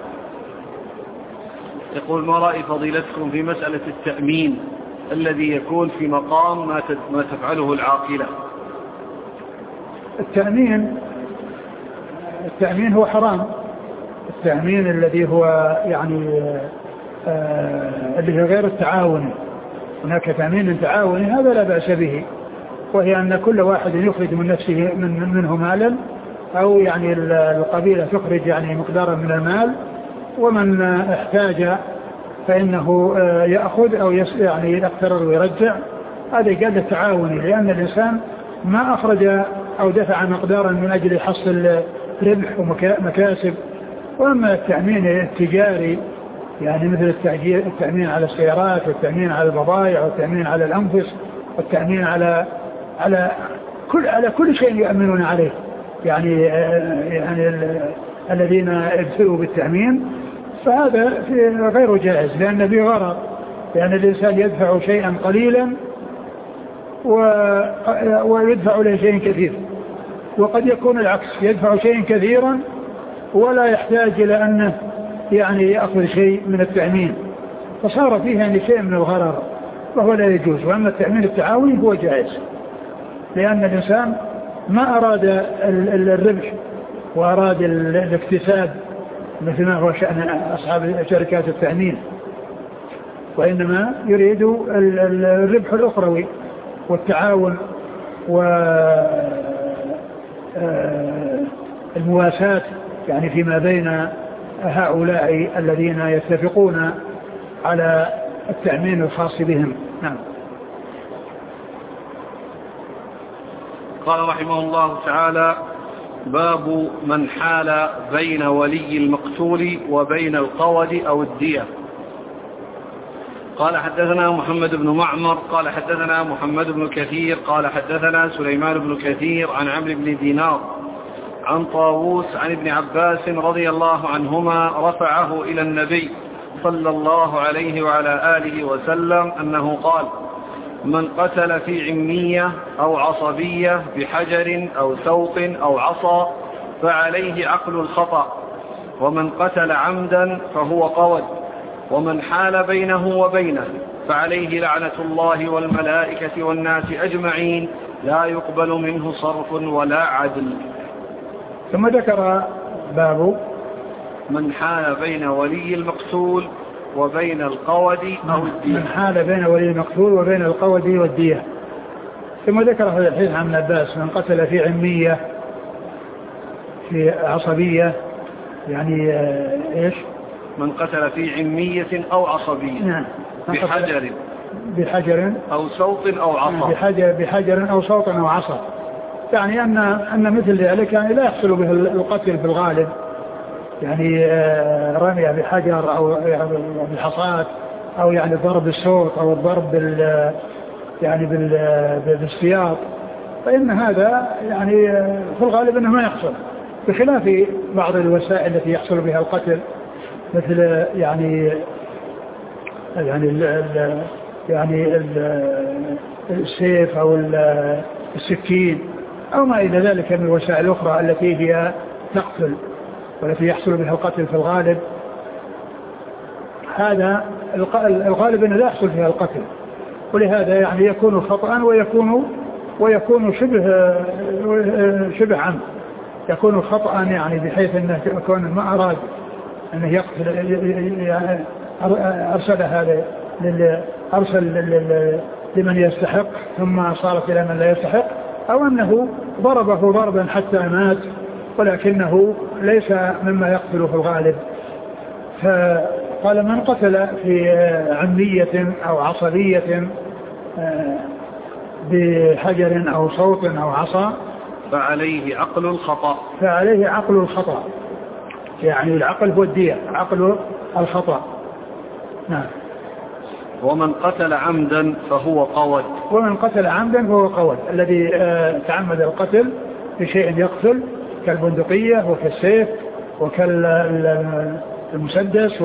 يقول ما رأي فضيلتكم في مسألة التأمين الذي يكون في مقام ما ما تفعله العاقلة؟ التأمين التأمين هو حرام. التأمين الذي هو يعني آه اللي هو غير التعاوني. هناك تأمين تعاوني هذا لا بأس به، وهي أن كل واحد يخرج من نفسه من منه مالا، أو يعني القبيلة تخرج يعني مقدارا من المال، ومن احتاج فإنه يأخذ أو يعني يقترر ويرجع. هذا قال التعاوني، لأن الإنسان ما أخرج أو دفع مقدارا من أجل حصل ربح ومكاسب. وأما التأمين التجاري يعني مثل التأمين على السيارات والتأمين على البضائع والتأمين على الأنفس والتأمين على على كل على كل شيء يؤمنون عليه، يعني يعني الذين ابتلوا بالتأمين، فهذا غير جائز لأن فيه غرر، لأن الإنسان يدفع شيئا قليلا ويدفع له شيء كثير، وقد يكون العكس يدفع شيء كثيرا ولا يحتاج إلى أنه يعني يأخذ شيء من التأمين، فصار فيه يعني شيء من الغرر وهو لا يجوز. وأما التأمين التعاوني هو جائز، لأن الإنسان ما أراد الربح وأراد الاكتساب مثل ما هو شأن أصحاب شركات التأمين، وإنما يريد الربح الأخروي والتعاون والمواساة يعني فيما بين هؤلاء الذين يتفقون على التأمين الخاص بهم. نعم. قال رحمه الله تعالى: باب من حال بين ولي المقتول وبين القود أو الدية. قال حدثنا محمد بن معمر قال حدثنا محمد بن كثير قال حدثنا سليمان بن كثير عن عمرو بن دينار عن طاووس عن ابن عباس رضي الله عنهما رفعه إلى النبي صلى الله عليه وعلى آله وسلم أنه قال: من قتل في عمية أو عصبية بحجر أو سوط أو عصا فعليه عقل الخطأ، ومن قتل عمدا فهو قود، ومن حال بينه وبينه فعليه لعنة الله والملائكة والناس أجمعين لا يقبل منه صرف ولا عدل. ثم ذكر باب من حال بين ولي المقتول وبين القود أو الدية. من حال بين ولي المقتول وبين القود والدية. ثم ذكر هذا الحديث عن ابن عباس: من قتل في عمية في عصبية، يعني ايش؟ من قتل في عمية أو عصبية. نعم. بحجر بحجر أو صوت أو عصا. بحجر بحجر أو صوت أو عصا، يعني أن أن مثل ذلك يعني لا يحصل به القتل في الغالب، يعني رمي بحجر أو بالحصاة أو يعني ضرب الصوت أو الضرب بال يعني بالسياط، فإن هذا يعني في الغالب أنه ما يحصل، بخلاف بعض الوسائل التي يحصل بها القتل، مثل يعني يعني ال ال يعني ال السيف أو السكين أو ما إلى ذلك من الوسائل الأخرى التي هي تقتل والتي يحصل بها القتل في الغالب. هذا الغالب أنه لا يحصل فيها القتل، ولهذا يعني يكون خطأ ويكون ويكون شبه شبه عمد، يكون خطأ يعني بحيث أنه يكون ما أراد أنه يقتل، يعني أرسل هذا أرسل لمن يستحق ثم صارت إلى من لا يستحق، أو أنه ضربه ضربا حتى مات ولكنه ليس مما يقتل في الغالب. فقال: من قتل في عمية أو عصبية بحجر أو صوت أو عصا فعليه عقل الخطأ. فعليه عقل الخطأ، يعني العقل هو الدية، عقل الخطأ. نعم. ومن قتل عمدا فهو قود. ومن قتل عمدا فهو قود، الذي تعمد القتل بشيء يقتل، كالبندقية وكالسيف وكالمسدس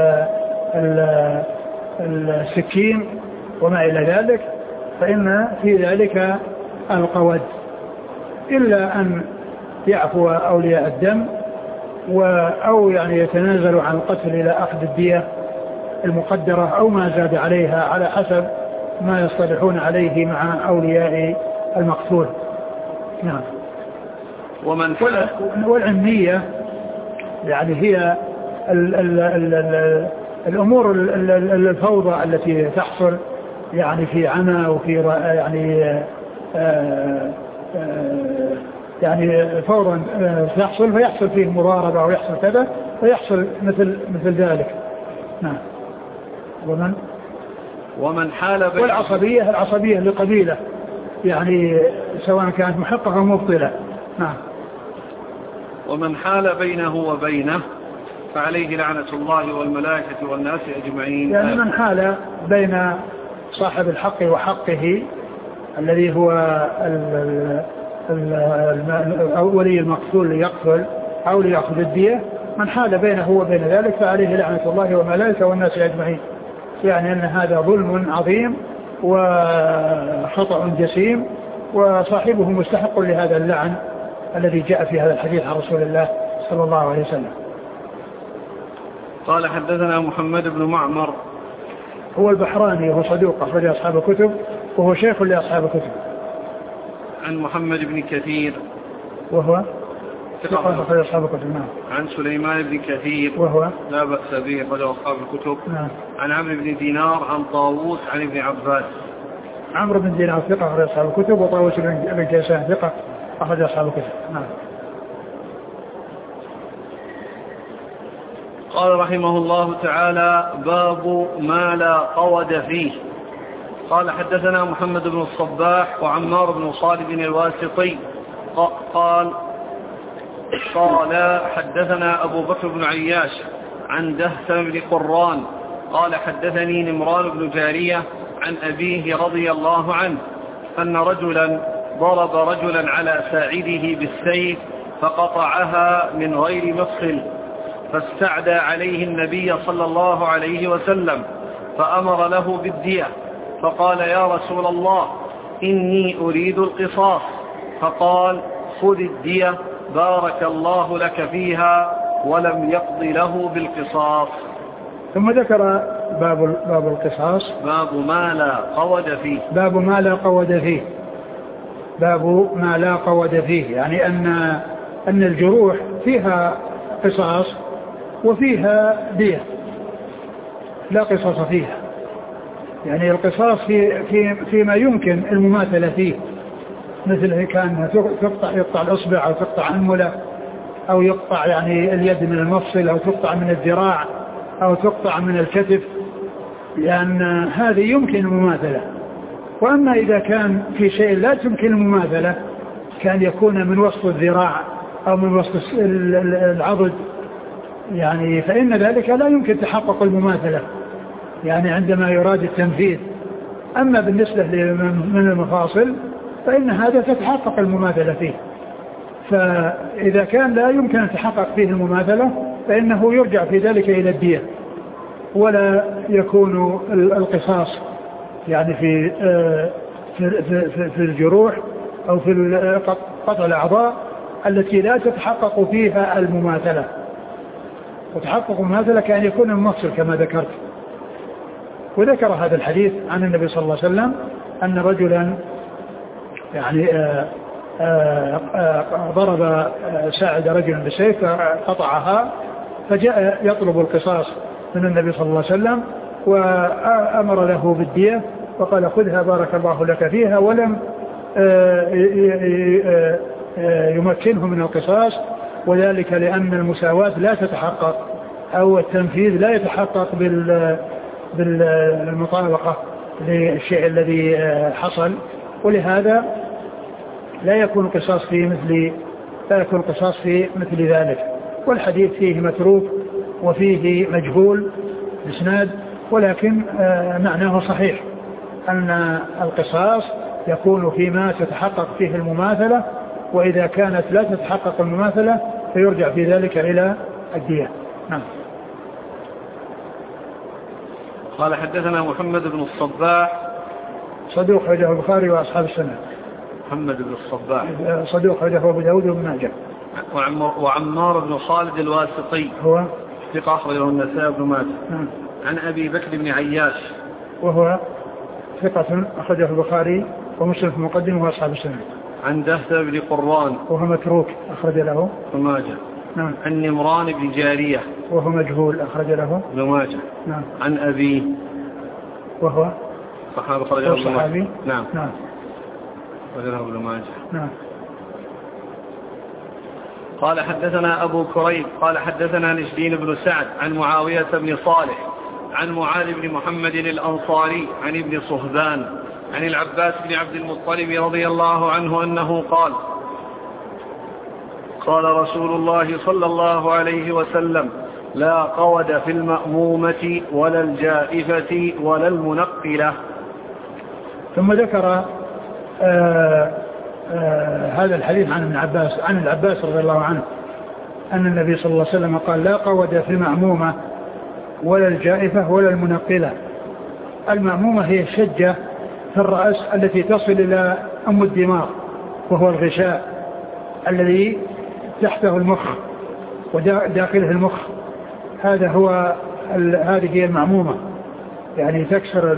وكالسكين وما إلى ذلك، فإن في ذلك القود، إلا أن يعفو أولياء الدم أو يعني يتنازل عن القتل إلى أخذ الدية المقدرة أو ما زاد عليها على حسب ما يصطلحون عليه مع أولياء المقتول. نعم. ومن والعمية يعني هي ال ال ال ال الأمور الفوضى التي تحصل يعني في عنا وفي يعني آآ آآ يعني فورا تحصل، فيحصل فيه مضاربة أو يحصل كذا فيحصل مثل مثل ذلك. نعم. ومن ومن حال بين والعصبية العصبية لقبيلة، يعني سواء كانت محقة أو مبطلة. نعم. ومن حال بينه وبينه فعليه لعنة الله والملائكة والناس أجمعين. يعني من حال بين صاحب الحق وحقه الذي هو ال ولي المقتول ليقتل أو ليأخذ الدية، من حال بينه وبين ذلك فعليه لعنة الله وملائكته والناس أجمعين، يعني أن هذا ظلم عظيم وخطأ جسيم، وصاحبه مستحق لهذا اللعن الذي جاء في هذا الحديث عن رسول الله صلى الله عليه وسلم. قال: حدثنا محمد بن معمر، هو البحراني وهو صدوق أخرج أصحاب الكتب وهو شيخ لأصحاب الكتب. عن محمد بن كثير وهو ثقة أخرج أصحاب الكتب. نعم. عن سليمان بن كثير وهو لا بأس به أخرج أصحاب الكتب. نعم. عن عمرو بن دينار عن طاووس عن ابن عباس. عمرو بن دينار ثقة أخرج أصحاب الكتب، وطاووس بن كيسان ثقة أخرج أصحاب الكتب. نعم. قال رحمه الله تعالى: باب ما لا قود فيه. قال: حدثنا محمد بن الصباح وعمار بن صالح الواسطي قال قال حدثنا أبو بكر بن عياش عن دهثم بن قران قال: حدثني نمران بن جارية عن أبيه رضي الله عنه أن رجلا ضرب رجلا على ساعده بالسيف فقطعها من غير مفصل، فاستعدى عليه النبي صلى الله عليه وسلم فأمر له بالدية، فقال: يا رسول الله إني أريد القصاص، فقال: خذ الدية بارك الله لك فيها، ولم يقض له بالقصاص. ثم ذكر باب باب القصاص، باب ما لا قود فيه. باب ما لا قود فيه باب ما لا قود فيه يعني أن أن الجروح فيها قصاص وفيها دية، لا قصاص فيها. يعني القصاص في في فيما يمكن المماثلة فيه، مثل كان تقطع يقطع الأصبع أو تقطع أنملة أو يقطع يعني اليد من المفصل أو تقطع من الذراع أو تقطع من الكتف، لأن هذه يمكن المماثلة. وأما إذا كان في شيء لا تمكن المماثلة، كان يكون من وسط الذراع أو من وسط العضد، يعني فإن ذلك لا يمكن تحقق المماثلة يعني عندما يراد التنفيذ. أما بالنسبة من المفاصل فإن هذا تتحقق المماثلة فيه. فإذا كان لا يمكن أن تحقق فيه المماثلة فإنه يرجع في ذلك إلى الدية، ولا يكون القصاص يعني في في في, في الجروح أو في قطع الأعضاء التي لا تتحقق فيها المماثلة. وتحقق المماثلة كأن يكون المفصل كما ذكرت. وذكر هذا الحديث عن النبي صلى الله عليه وسلم أن رجلا يعني آآ آآ ضرب ساعد رجلا بسيف فقطعها، فجاء يطلب القصاص من النبي صلى الله عليه وسلم وأمر له بالدية وقال خذها بارك الله لك فيها، ولم يمكنه من القصاص، وذلك لأن المساواة لا تتحقق أو التنفيذ لا يتحقق بالمطابقة للشيء الذي حصل، ولهذا لا يكون قصاص في مثل لا يكون قصاص في مثل ذلك. والحديث فيه متروك وفيه مجهول بإسناد، ولكن معناه صحيح أن القصاص يكون فيما تتحقق فيه المماثلة، وإذا كانت لا تتحقق المماثلة فيرجع في ذلك إلى الدية. نعم. قال حدثنا محمد بن الصباح صدوق أخرجه البخاري وأصحاب السنة. محمد بن الصباح صدوق أخرجه أبو داود وابن ماجه. وعمار بن خالد الواسطي هو ثقة أخرجه النسائي بن ماجه. نعم. عن أبي بكر بن عياش وهو ثقة أخرجه البخاري ومسلم في المقدمة وأصحاب السنة. عن دهثة بن قران وهو متروك أخرج له ابن ماجه. نعم. عن نمران بن جارية وهو مجهول أخرج له ابن ماجه. نعم. عن أبي وهو صحابي أخرجه ابن ماجه. نعم. نعم. أخرجه ابن ماجه. نعم. قال حدثنا أبو كريب قال حدثنا نشدين بن سعد عن معاوية بن صالح عن معاذ بن محمد الأنصاري عن ابن صهبان عن العباس بن عبد المطلب رضي الله عنه أنه قال قال رسول الله صلى الله عليه وسلم لا قود في المأمومة ولا الجائفة ولا المنقلة. ثم ذكر آآ آآ هذا الحديث عن ابن عباس عن العباس رضي الله عنه أن النبي صلى الله عليه وسلم قال لا قود في المأمومة ولا الجائفة ولا المنقلة. المأمومة هي الشجة في الرأس التي تصل إلى أم الدماغ، وهو الغشاء الذي تحته المخ وداخله المخ، هذا هو هذه هي المعمومة، يعني تكسر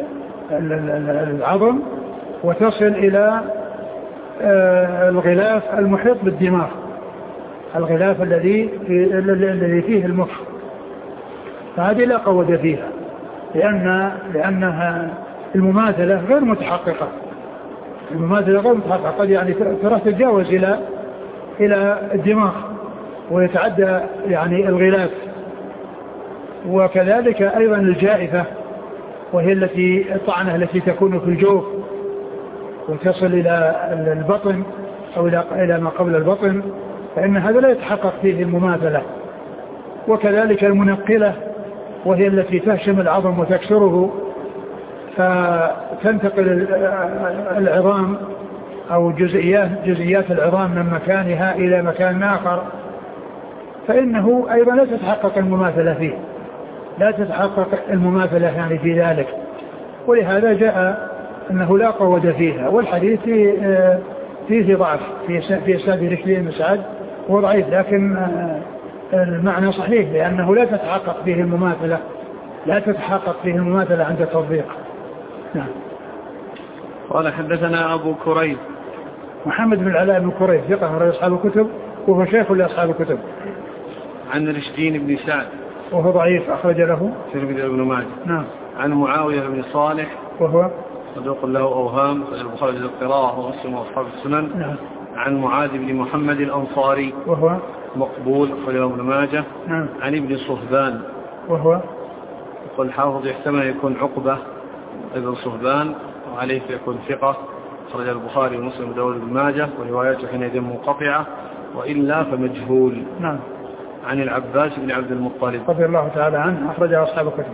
العظم وتصل إلى الغلاف المحيط بالدماغ، الغلاف الذي الذي فيه المخ، فهذه لا قود فيها لأن لأنها المماثلة غير متحققة. المماثلة غير متحققة، قد يعني ترى تتجاوز إلى إلى الدماغ ويتعدى يعني الغلاف. وكذلك أيضا الجائفة وهي التي الطعنة التي تكون في الجوف وتصل إلى البطن أو إلى ما قبل البطن، فإن هذا لا يتحقق فيه المماثلة. وكذلك المنقلة وهي التي تهشم العظم وتكسره فتنتقل العظام أو جزئيات جزئيات العظام من مكانها إلى مكان آخر، فإنه أيضا لا تتحقق المماثلة فيه، لا تتحقق المماثلة يعني في ذلك. ولهذا جاء أنه لا قود فيها. والحديث فيه, فيه ضعف في في إسناد ركلين مسعد هو ضعيف، لكن المعنى صحيح لأنه لا تتحقق فيه المماثلة لا تتحقق فيه المماثلة عند التطبيق. نعم. قال حدثنا أبو كريب محمد بن العلاء بن كريب ثقة رئيس أصحاب الكتب وهو شيخ لأصحاب الكتب. عن رشدين بن سعد وهو ضعيف أخرج له الترمذي وابن ماجه. نعم. عن معاوية بن صالح وهو صدوق له أوهام أخرجه البخاري في القراءة ومسلم وأصحاب السنن. نعم. عن معاذ بن محمد الأنصاري وهو مقبول أخرجه ابن ماجه. نعم. عن ابن صهبان وهو يقول الحافظ يحتمل يكون عقبة ابن صهبان وعليه يكون ثقة أخرج البخاري ومسلم وداود بن ماجه ورواياته حينئذ منقطعة وإلا فمجهول. نعم. عن العباس بن عبد المطلب رضي الله تعالى عنه أخرجه أصحاب الكتب.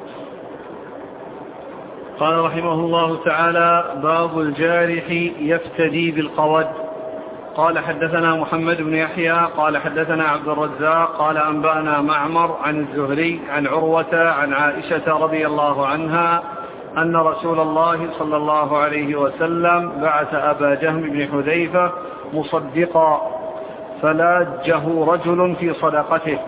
قال رحمه الله تعالى باب الجارح يفتدي بالقود. قال حدثنا محمد بن يحيى قال حدثنا عبد الرزاق قال أنبأنا معمر عن الزهري عن عروة عن عائشة رضي الله عنها أن رسول الله صلى الله عليه وسلم بعث أبا جهم بن حذيفة مصدقا فلاجه رجل في صدقته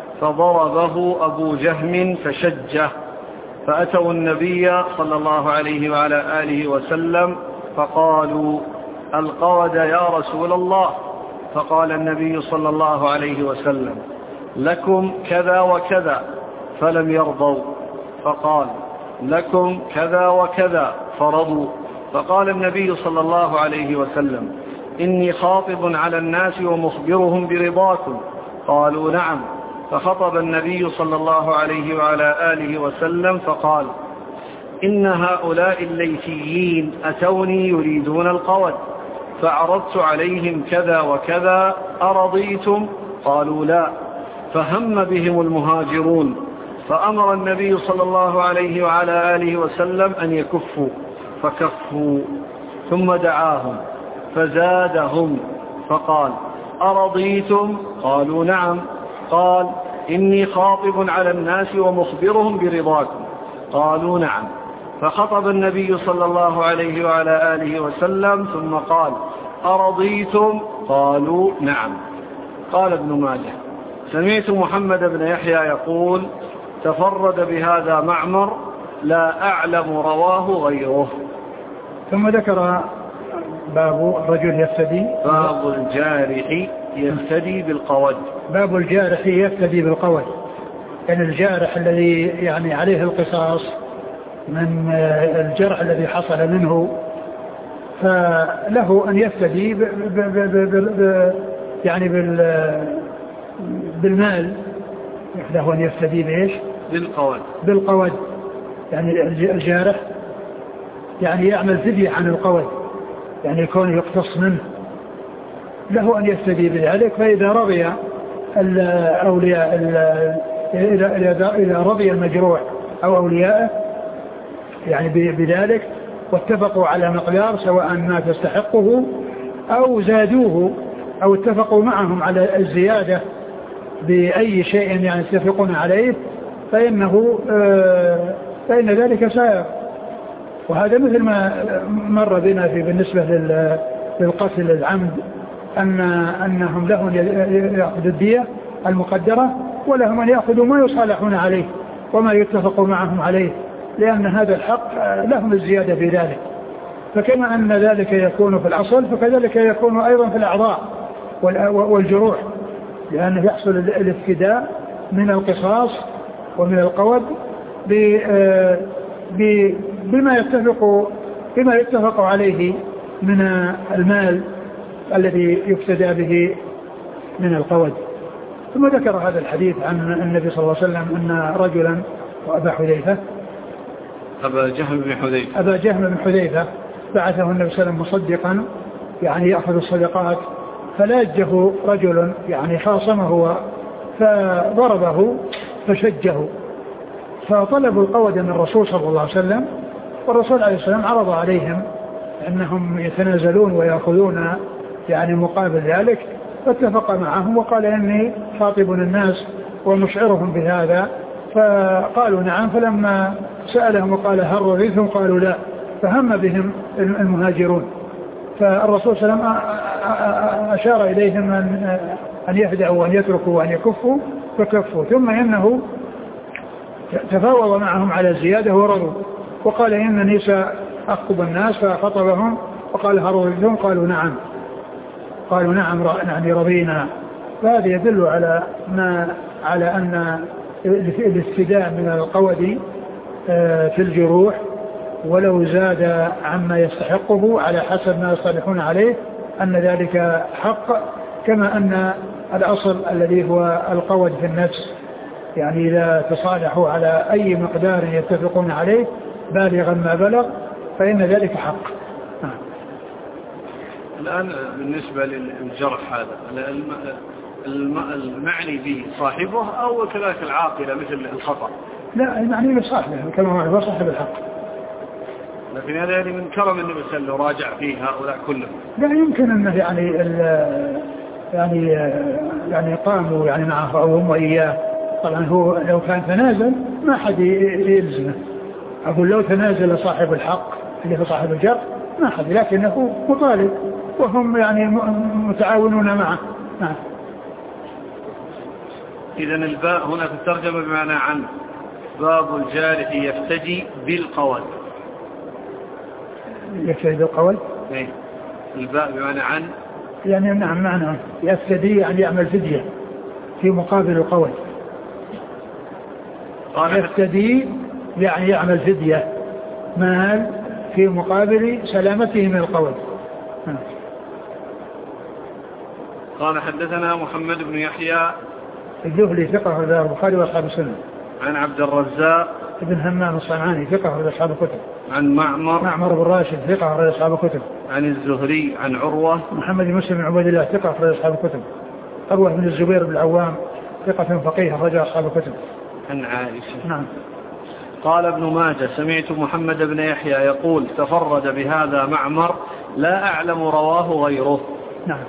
فضربه أبو جهم فشجه فأتوا النبي صلى الله عليه وعلى آله وسلم فقالوا القود يا رسول الله. فقال النبي صلى الله عليه وسلم لكم كذا وكذا فلم يرضوا. فقال لكم كذا وكذا فرضوا. فقال النبي صلى الله عليه وسلم إني خاطب على الناس ومخبرهم برضاكم. قالوا نعم. فخطب النبي صلى الله عليه وعلى آله وسلم فقال إن هؤلاء الليثيين أتوني يريدون القود فعرضت عليهم كذا وكذا أرضيتم؟ قالوا لا. فهم بهم المهاجرون فأمر النبي صلى الله عليه وعلى آله وسلم أن يكفوا فكفوا ثم دعاهم فزادهم فقال أرضيتم؟ قالوا نعم. قال إني خاطب على الناس ومخبرهم برضاكم. قالوا نعم. فخطب النبي صلى الله عليه وعلى آله وسلم ثم قال أرضيتم؟ قالوا نعم. قال ابن ماجه سمعت محمد بن يحيى يقول تفرد بهذا معمر لا أعلم رواه غيره. ثم ذكر باب الرجل يفتدي باب الجارح يفتدي بالقود. باب الجارح يفتدي بالقود يعني الجارح الذي يعني عليه القصاص من الجرح الذي حصل منه فله أن يفتدي ب ب ب ب ب يعني بال بالمال. له أن يفتدي بإيش؟ بالقود. بالقود يعني الجارح يعني يعمل فدية عن القود يعني يكون يقتص منه له أن يفتدي بذلك. فإذا رضي الأولياء إذا رضي المجروح أو أولياءه يعني بذلك واتفقوا على مقدار سواء ما تستحقه أو زادوه أو اتفقوا معهم على الزيادة بأي شيء يعني يتفقون عليه فإنه فإن ذلك سائر. وهذا مثل ما مر بنا في بالنسبة للقتل العمد أن أنهم لهم يأخذ الدية المقدرة ولهم أن يأخذوا ما يصالحون عليه وما يتفقوا معهم عليه لأن هذا الحق لهم الزيادة في ذلك. فكما أن ذلك يكون في الأصل فكذلك يكون أيضا في الأعضاء والجروح لأنه يحصل الافتداء من القصاص ومن القود بما يتفق بما يتفق عليه من المال الذي يفتدى به من القود. ثم ذكر هذا الحديث عن النبي صلى الله عليه وسلم أن رجلا وأبا حذيفة أبا جهم بن حذيفة أبا جهم بن حذيفة بعثه النبي صلى الله عليه وسلم مصدقا يعني يأخذ الصدقات فلاجه رجل يعني خاصمه فضربه فشجه فطلبوا القود من الرسول صلى الله عليه وسلم والرسول عليه السلام عرض عليهم أنهم يتنازلون ويأخذون يعني مقابل ذلك فاتفق معهم وقال إني خاطب الناس ومشعرهم بهذا فقالوا نعم. فلما سألهم وقال هل رضيتم؟ قالوا لا. فهم بهم المهاجرون فالرسول صلى الله عليه وسلم أشار إليهم أن أن يهدأوا وأن يتركوا وأن يكفوا فكفوا. ثم إنه تفاوض معهم على الزيادة ورضوا وقال إنني سأخطب الناس فخطبهم وقال هل رضيتم؟ قالوا نعم. قالوا نعم يعني رضينا. فهذا يدل على ما على أن الاستداء من القود في الجروح ولو زاد عما يستحقه على حسب ما يصطلحون عليه أن ذلك حق، كما أن الأصل الذي هو القود في النفس يعني إذا تصالحوا على أي مقدار يتفقون عليه بالغا ما بلغ فإن ذلك حق. الآن بالنسبة للجرح هذا المعني به صاحبه أو كذلك العاقلة مثل الخطأ؟ لا المعني به صاحبه كما هو صاحب الحق. لكن هذا يعني من كرم النبي صلى الله عليه وسلم راجع فيه هؤلاء كلهم. لا يمكن أنه يعني يعني يعني قاموا يعني معه أو وإياه. طبعا هو لو كان تنازل ما حد يلزمه. أقول لو تنازل صاحب الحق اللي هو صاحب الجرح ما حد، لكنه مطالب وهم يعني متعاونون معه. نعم. إذن الباء هنا في الترجمة بمعنى عن باب الجارح يفتدي بالقول. يفتدي بالقول؟ ايه الباء بمعنى عن يعني نعم معنى يفتدي يعني يعمل فدية في مقابل القول. يفتدي يعني يعمل فدية مال في مقابل سلامته من القول. قال حدثنا محمد بن يحيى الجهلي ثقة في البخاري وأصحاب السنة. عن عبد الرزاق ابن همام الصنعاني ثقة في أصحاب الكتب. عن معمر معمر بن راشد ثقة في أصحاب الكتب. عن الزهري عن عروة محمد بن مسلم بن عبيد الله ثقة في أصحاب الكتب. عروة بن الزبير بن العوام ثقة فقيه رجل أصحاب الكتب. عن عائشة. نعم. قال ابن ماجه سمعت محمد بن يحيى يقول تفرد بهذا معمر لا أعلم رواه غيره. نعم.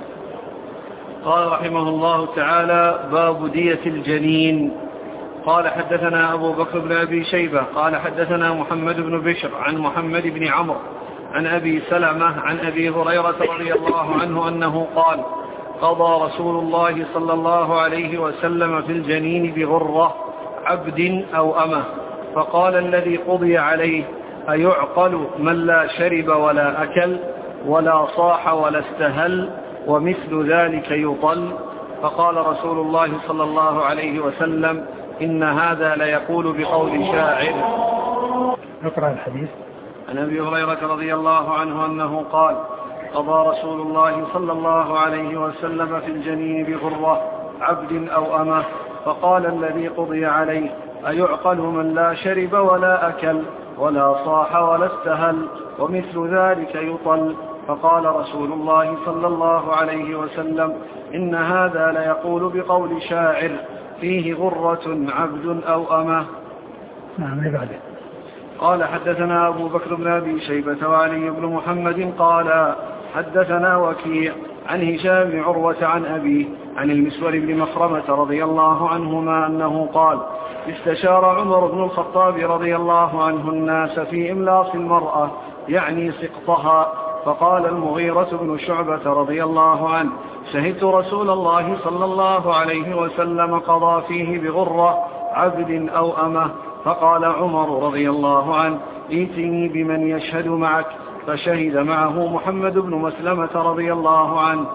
قال رحمه الله تعالى باب دية الجنين. قال حدثنا أبو بكر بن أبي شيبة قال حدثنا محمد بن بشر عن محمد بن عمرو عن أبي سلمة عن أبي هريرة رضي الله عنه أنه قال قضى رسول الله صلى الله عليه وسلم في الجنين بغرة عبد أو أمة فقال الذي قضي عليه أيعقل من لا شرب ولا أكل ولا صاح ولا استهل ومثل ذلك يطل. فقال رسول الله صلى الله عليه وسلم إن هذا ليقول بقول شاعر. اقرأ الحديث. عن أبي هريرة رضي الله عنه أنه قال قضى رسول الله صلى الله عليه وسلم في الجنين بغرة عبد أو أمة فقال الذي قضي عليه أيعقل من لا شرب ولا أكل ولا صاح ولا استهل ومثل ذلك يطل. فقال رسول الله صلى الله عليه وسلم إن هذا ليقول بقول شاعر فيه غرة عبد أو أمة. نعم لبعده. قال حدثنا أبو بكر بن أبي شيبة وعلي بن محمد قال حدثنا وكيع عن هشام بن عروة عن أبيه عن المسور بن مخرمة رضي الله عنهما أنه قال استشار عمر بن الخطاب رضي الله عنه الناس في إملاص المرأة يعني سقطها فقال المغيرة بن شعبة رضي الله عنه شهدت رسول الله صلى الله عليه وسلم قضى فيه بغرة عبد أو أمة فقال عمر رضي الله عنه ائتني بمن يشهد معك فشهد معه محمد بن مسلمة رضي الله عنه.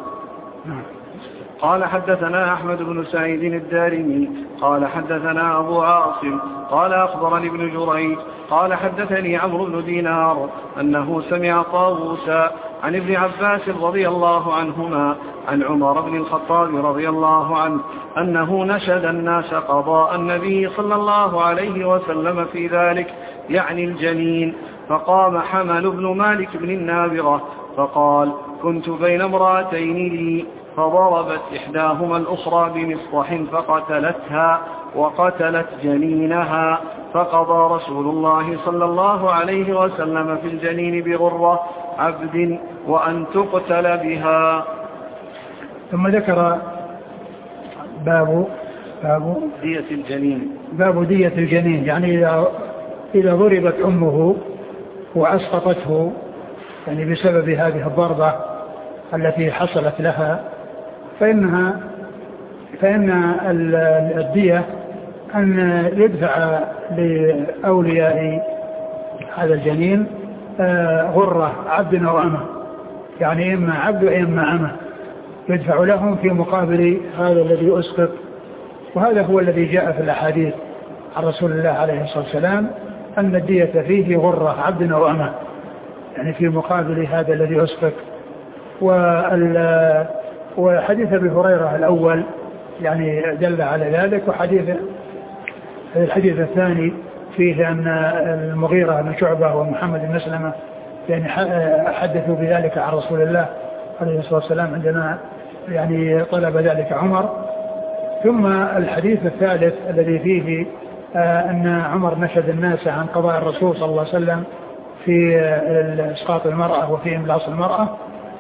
قال حدثنا أحمد بن سعيد الدارمي قال حدثنا أبو عاصم قال أخبرني ابن جريج قال حدثني عمرو بن دينار أنه سمع طاووسا عن ابن عباس رضي الله عنهما عن عمر بن الخطاب رضي الله عنه أنه نشد الناس قضاء النبي صلى الله عليه وسلم في ذلك يعني الجنين. فقام حمل بن مالك بن النابغة فقال كنت بين امرأتين لي فضربت إحداهما الأخرى بمصطح فقتلتها وقتلت جنينها فقضى رسول الله صلى الله عليه وسلم في الجنين بغرة عبد وأن تقتل بها. ثم ذكر باب باب دية الجنين. باب دية الجنين يعني إذا إذا ضربت أمه وأسقطته يعني بسبب هذه الضربة التي حصلت لها فإنها فإن الدية أن يدفع لأولياء هذا الجنين غرة عبد أو أمة يعني إما عبد وإما أمة يدفع لهم في مقابل هذا الذي أسقط. وهذا هو الذي جاء في الأحاديث عن رسول الله عليه الصلاة والسلام أن الدية فيه غرة عبد أو أمة، يعني في مقابل هذا الذي أسقط. وحديث أبي هريرة الأول يعني دل على ذلك، وحديث الحديث الثاني فيه أن المغيرة بن شعبة ومحمد بن مسلمة يعني حدثوا بذلك عن رسول الله عليه الصلاة والسلام عندما يعني طلب ذلك عمر. ثم الحديث الثالث الذي فيه أن عمر نشد الناس عن قضاء الرسول صلى الله عليه وسلم في إسقاط المرأة وفي إملاص المرأة،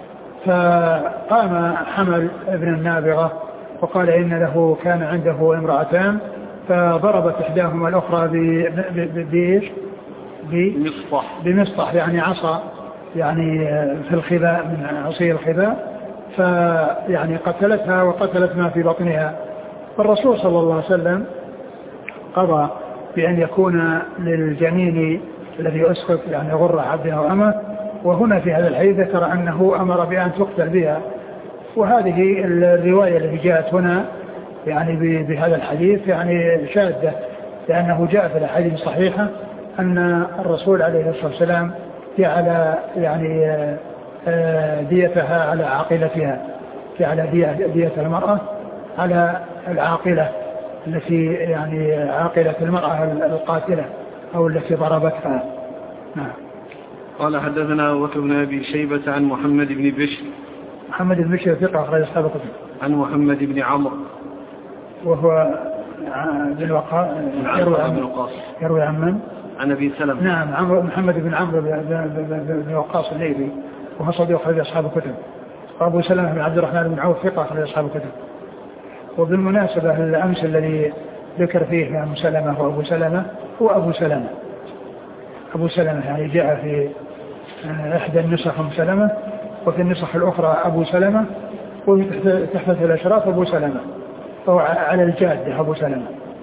فقام حمل ابن النابغة وقال إن له كان عنده امرأتان، فضربت إحداهما الأخرى بإيش بمصطح بمصطح يعني عصا يعني في الخباء من عصي الخباء، فيعني قتلتها وقتلت ما في بطنها. فالرسول صلى الله عليه وسلم قضى بأن يكون للجنين الذي أسقط يعني غرة عبد أو أمة. وهنا في هذا الحديث ذكر أنه أمر بأن تقتل بها، وهذه الرواية التي جاءت هنا يعني بهذا الحديث يعني شاذة، لأنه جاء في الحديث الصحيحة أن الرسول عليه الصلاة والسلام جعل يعني ديتها على عاقلتها، جعل دية المرأة على العاقلة التي يعني عاقلة المرأة القاتلة أو التي ضربتها. نعم. قال حدثنا أبو بكر بن أبي شيبة عن محمد بن بشر. محمد بن بشر ثقة أخرج أصحاب الكتب. عن محمد بن عمرو وهو بن وقاص يروي عن يروي عن من؟ عن أبي سلمة. نعم عمرو محمد بن عمرو بن وقاص الليثي وهو صديق أخرج أصحاب الكتب. وأبو سلمة بن عبد الرحمن بن عوف ثقة أخرج أصحاب الكتب. وبالمناسبة الأمس الذي ذكر فيه أبو سلمة وأبو سلمة هو أبو سلمة أبو سلمة يعني جاء في إحدى النسخ أم سلمة، وفي النسخ الأخرى أبو سلمة، وفي تحت الأشراف أبو سلمة، فهو على الجادة أبو سلمة.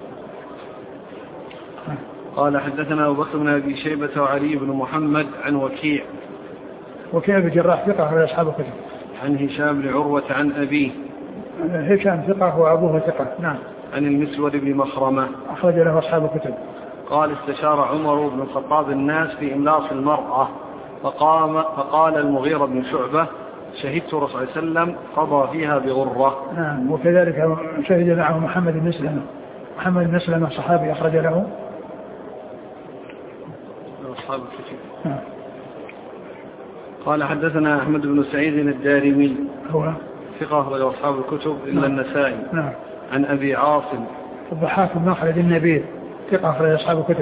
قال حدثنا أبو بكر بن أبي شيبة وعلي بن محمد عن وكيع. وكيع بن جراح ثقة أخرج أصحاب الكتب. عن هشام بن عروة عن أبيه. هشام ثقة وأبوه ثقة. نعم. عن المسور بن مخرمة أخرج له أصحاب الكتب. قال استشار عمر بن الخطاب الناس في إملاص المرأة، فقام فقال المغيرة بن شعبة شهدت رسول الله صلى الله عليه وسلم قضى فيها بغرة. نعم. وكذلك شهد معه محمد بن مسلمة. محمد بن مسلمة صحابي أخرج له أصحاب الكتب. نعم. قال حدثنا أحمد بن سعيد الدارمي هو ثقة أخرج أصحاب الكتب إلا نعم. النسائي. نعم. عن أبي عاصم الضحاك بن مخلد النبيل ثقة أخرج أصحاب الكتب.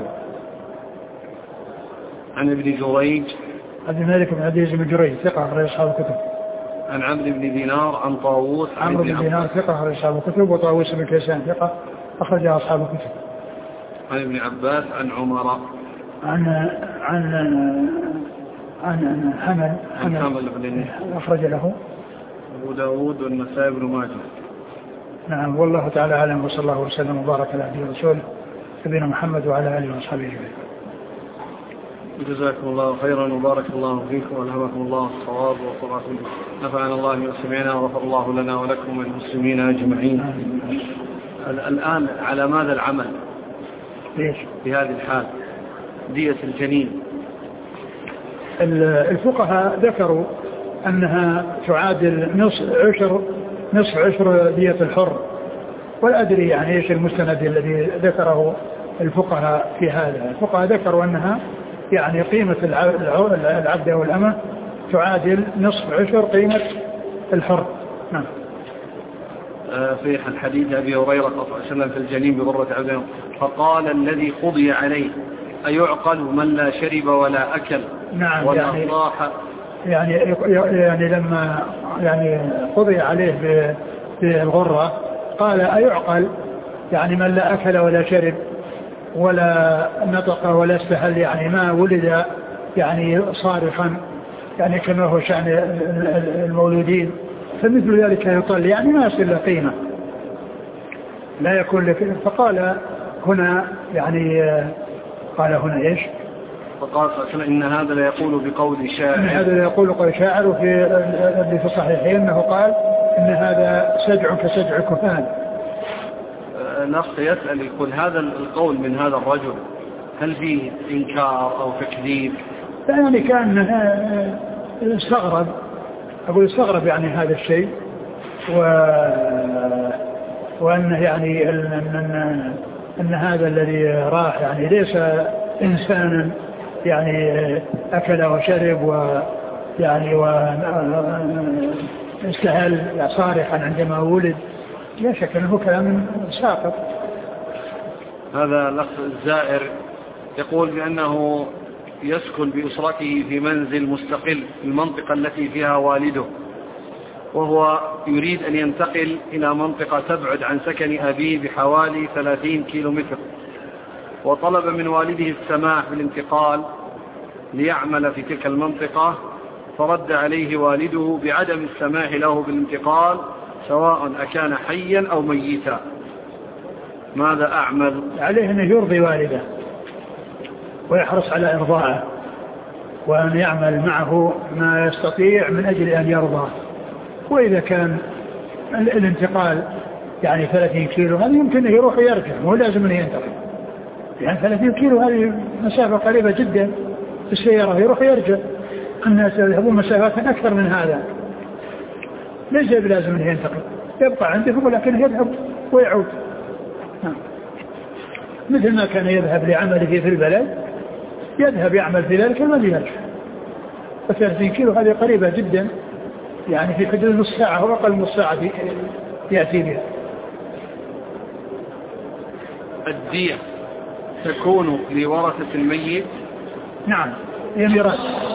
عن ابن جريج عبد الملك بن عبد العزيز بن جريج ثقة أخرج أصحاب الكتب. عن عمرو بن دينار عن طاووس عمرو بن دينار ثقة أخرج أصحاب الكتب. وطاووس بن كيسان ثقة أخرج أصحاب الكتب. عن ابن عباس عن عمر عن عن عن حمل عن حمل بن أخرج له أبو داود والنسائي بن ماجه. نعم. والله تعالى أعلم، وصلى الله وسلم وبارك على عبده ورسوله نبينا محمد وعلى آله وأصحابه أجمعين. جزاكم الله خيرا وبارك الله فيكم والهمكم الله الصواب وصلاكم. نفعنا الله بما وغفر الله لنا ولكم والمسلمين أجمعين. الآن على ماذا العمل ليش في هذه الحال دية الجنين؟ الفقهاء ذكروا أنها تعادل نصف عشر نصف عشر دية الحر، ولا أدري يعني إيش المستند الذي ذكره الفقهاء في هذا. الفقهاء ذكروا أنها يعني قيمة العبد والأمة تعادل نصف عشر قيمة الحر. نعم. في الحديث أبي هريرة صلى الله عليه وسلم في الجنين بغرة عبد، فقال الذي قضي عليه أيعقل من لا شرب ولا أكل نعم ولا يعني صاح؟ يعني يعني لما يعني قضي عليه بالغرة قال أيعقل يعني من لا أكل ولا شرب ولا نطق ولا استهل، يعني ما ولد يعني صارخا يعني كما هو شأن المولودين، فمثل ذلك يطل يعني ما يصل له قيمة لا يكون لك. فقال هنا يعني قال هنا إيش؟ فقال إن هذا لا يقول بقول شاعر، إن هذا لا يقول بقول شاعر. وفي اللي في الصحيحين أنه قال إن هذا سجع كسجع كفان. الأخ يسأل يقول هذا القول من هذا الرجل هل فيه إنكار أو تكذيب؟ يعني كان استغرب، أقول استغرب يعني هذا الشيء، و... وأنه يعني أن... أن... أن هذا الذي راح يعني ليس إنسانا يعني أكل وشرب ويعني واستهل صارخا عندما ولد، لا شك أنه كلام ساقط. هذا الأخ الزائر يقول بأنه يسكن بأسرته في منزل مستقل في المنطقة التي فيها والده، وهو يريد أن ينتقل إلى منطقة تبعد عن سكن أبيه بحوالي ثلاثين كيلو متر، وطلب من والده السماح بالانتقال ليعمل في تلك المنطقة، فرد عليه والده بعدم السماح له بالانتقال سواء أكان حيا أو ميتا. ماذا أعمل؟ عليه أن يرضي والده ويحرص على إرضاءه، وأن يعمل معه ما يستطيع من أجل أن يرضى. وإذا كان الانتقال يعني ثلاثين كيلو هذا يمكن أن يروح ويرجع، مو لازم أن ينتقل، يعني ثلاثين كيلو هذه مسافة قريبة جدا في السيارة، يروح ويرجع. الناس يذهبون مسافات أكثر من هذا، ليس لازم أن ينتقل، يبقى عنده ولكن يذهب ويعود، مثل ما كان يذهب لعمله في البلد يذهب يعمل في ذلك المدينة يرجع. ثلاثين كيلو هذه قريبة جدا، يعني في حدود نص ساعة أو أقل من نص ساعة يأتي بها. الدية تكون لورثة الميت؟ نعم، هي ميراث.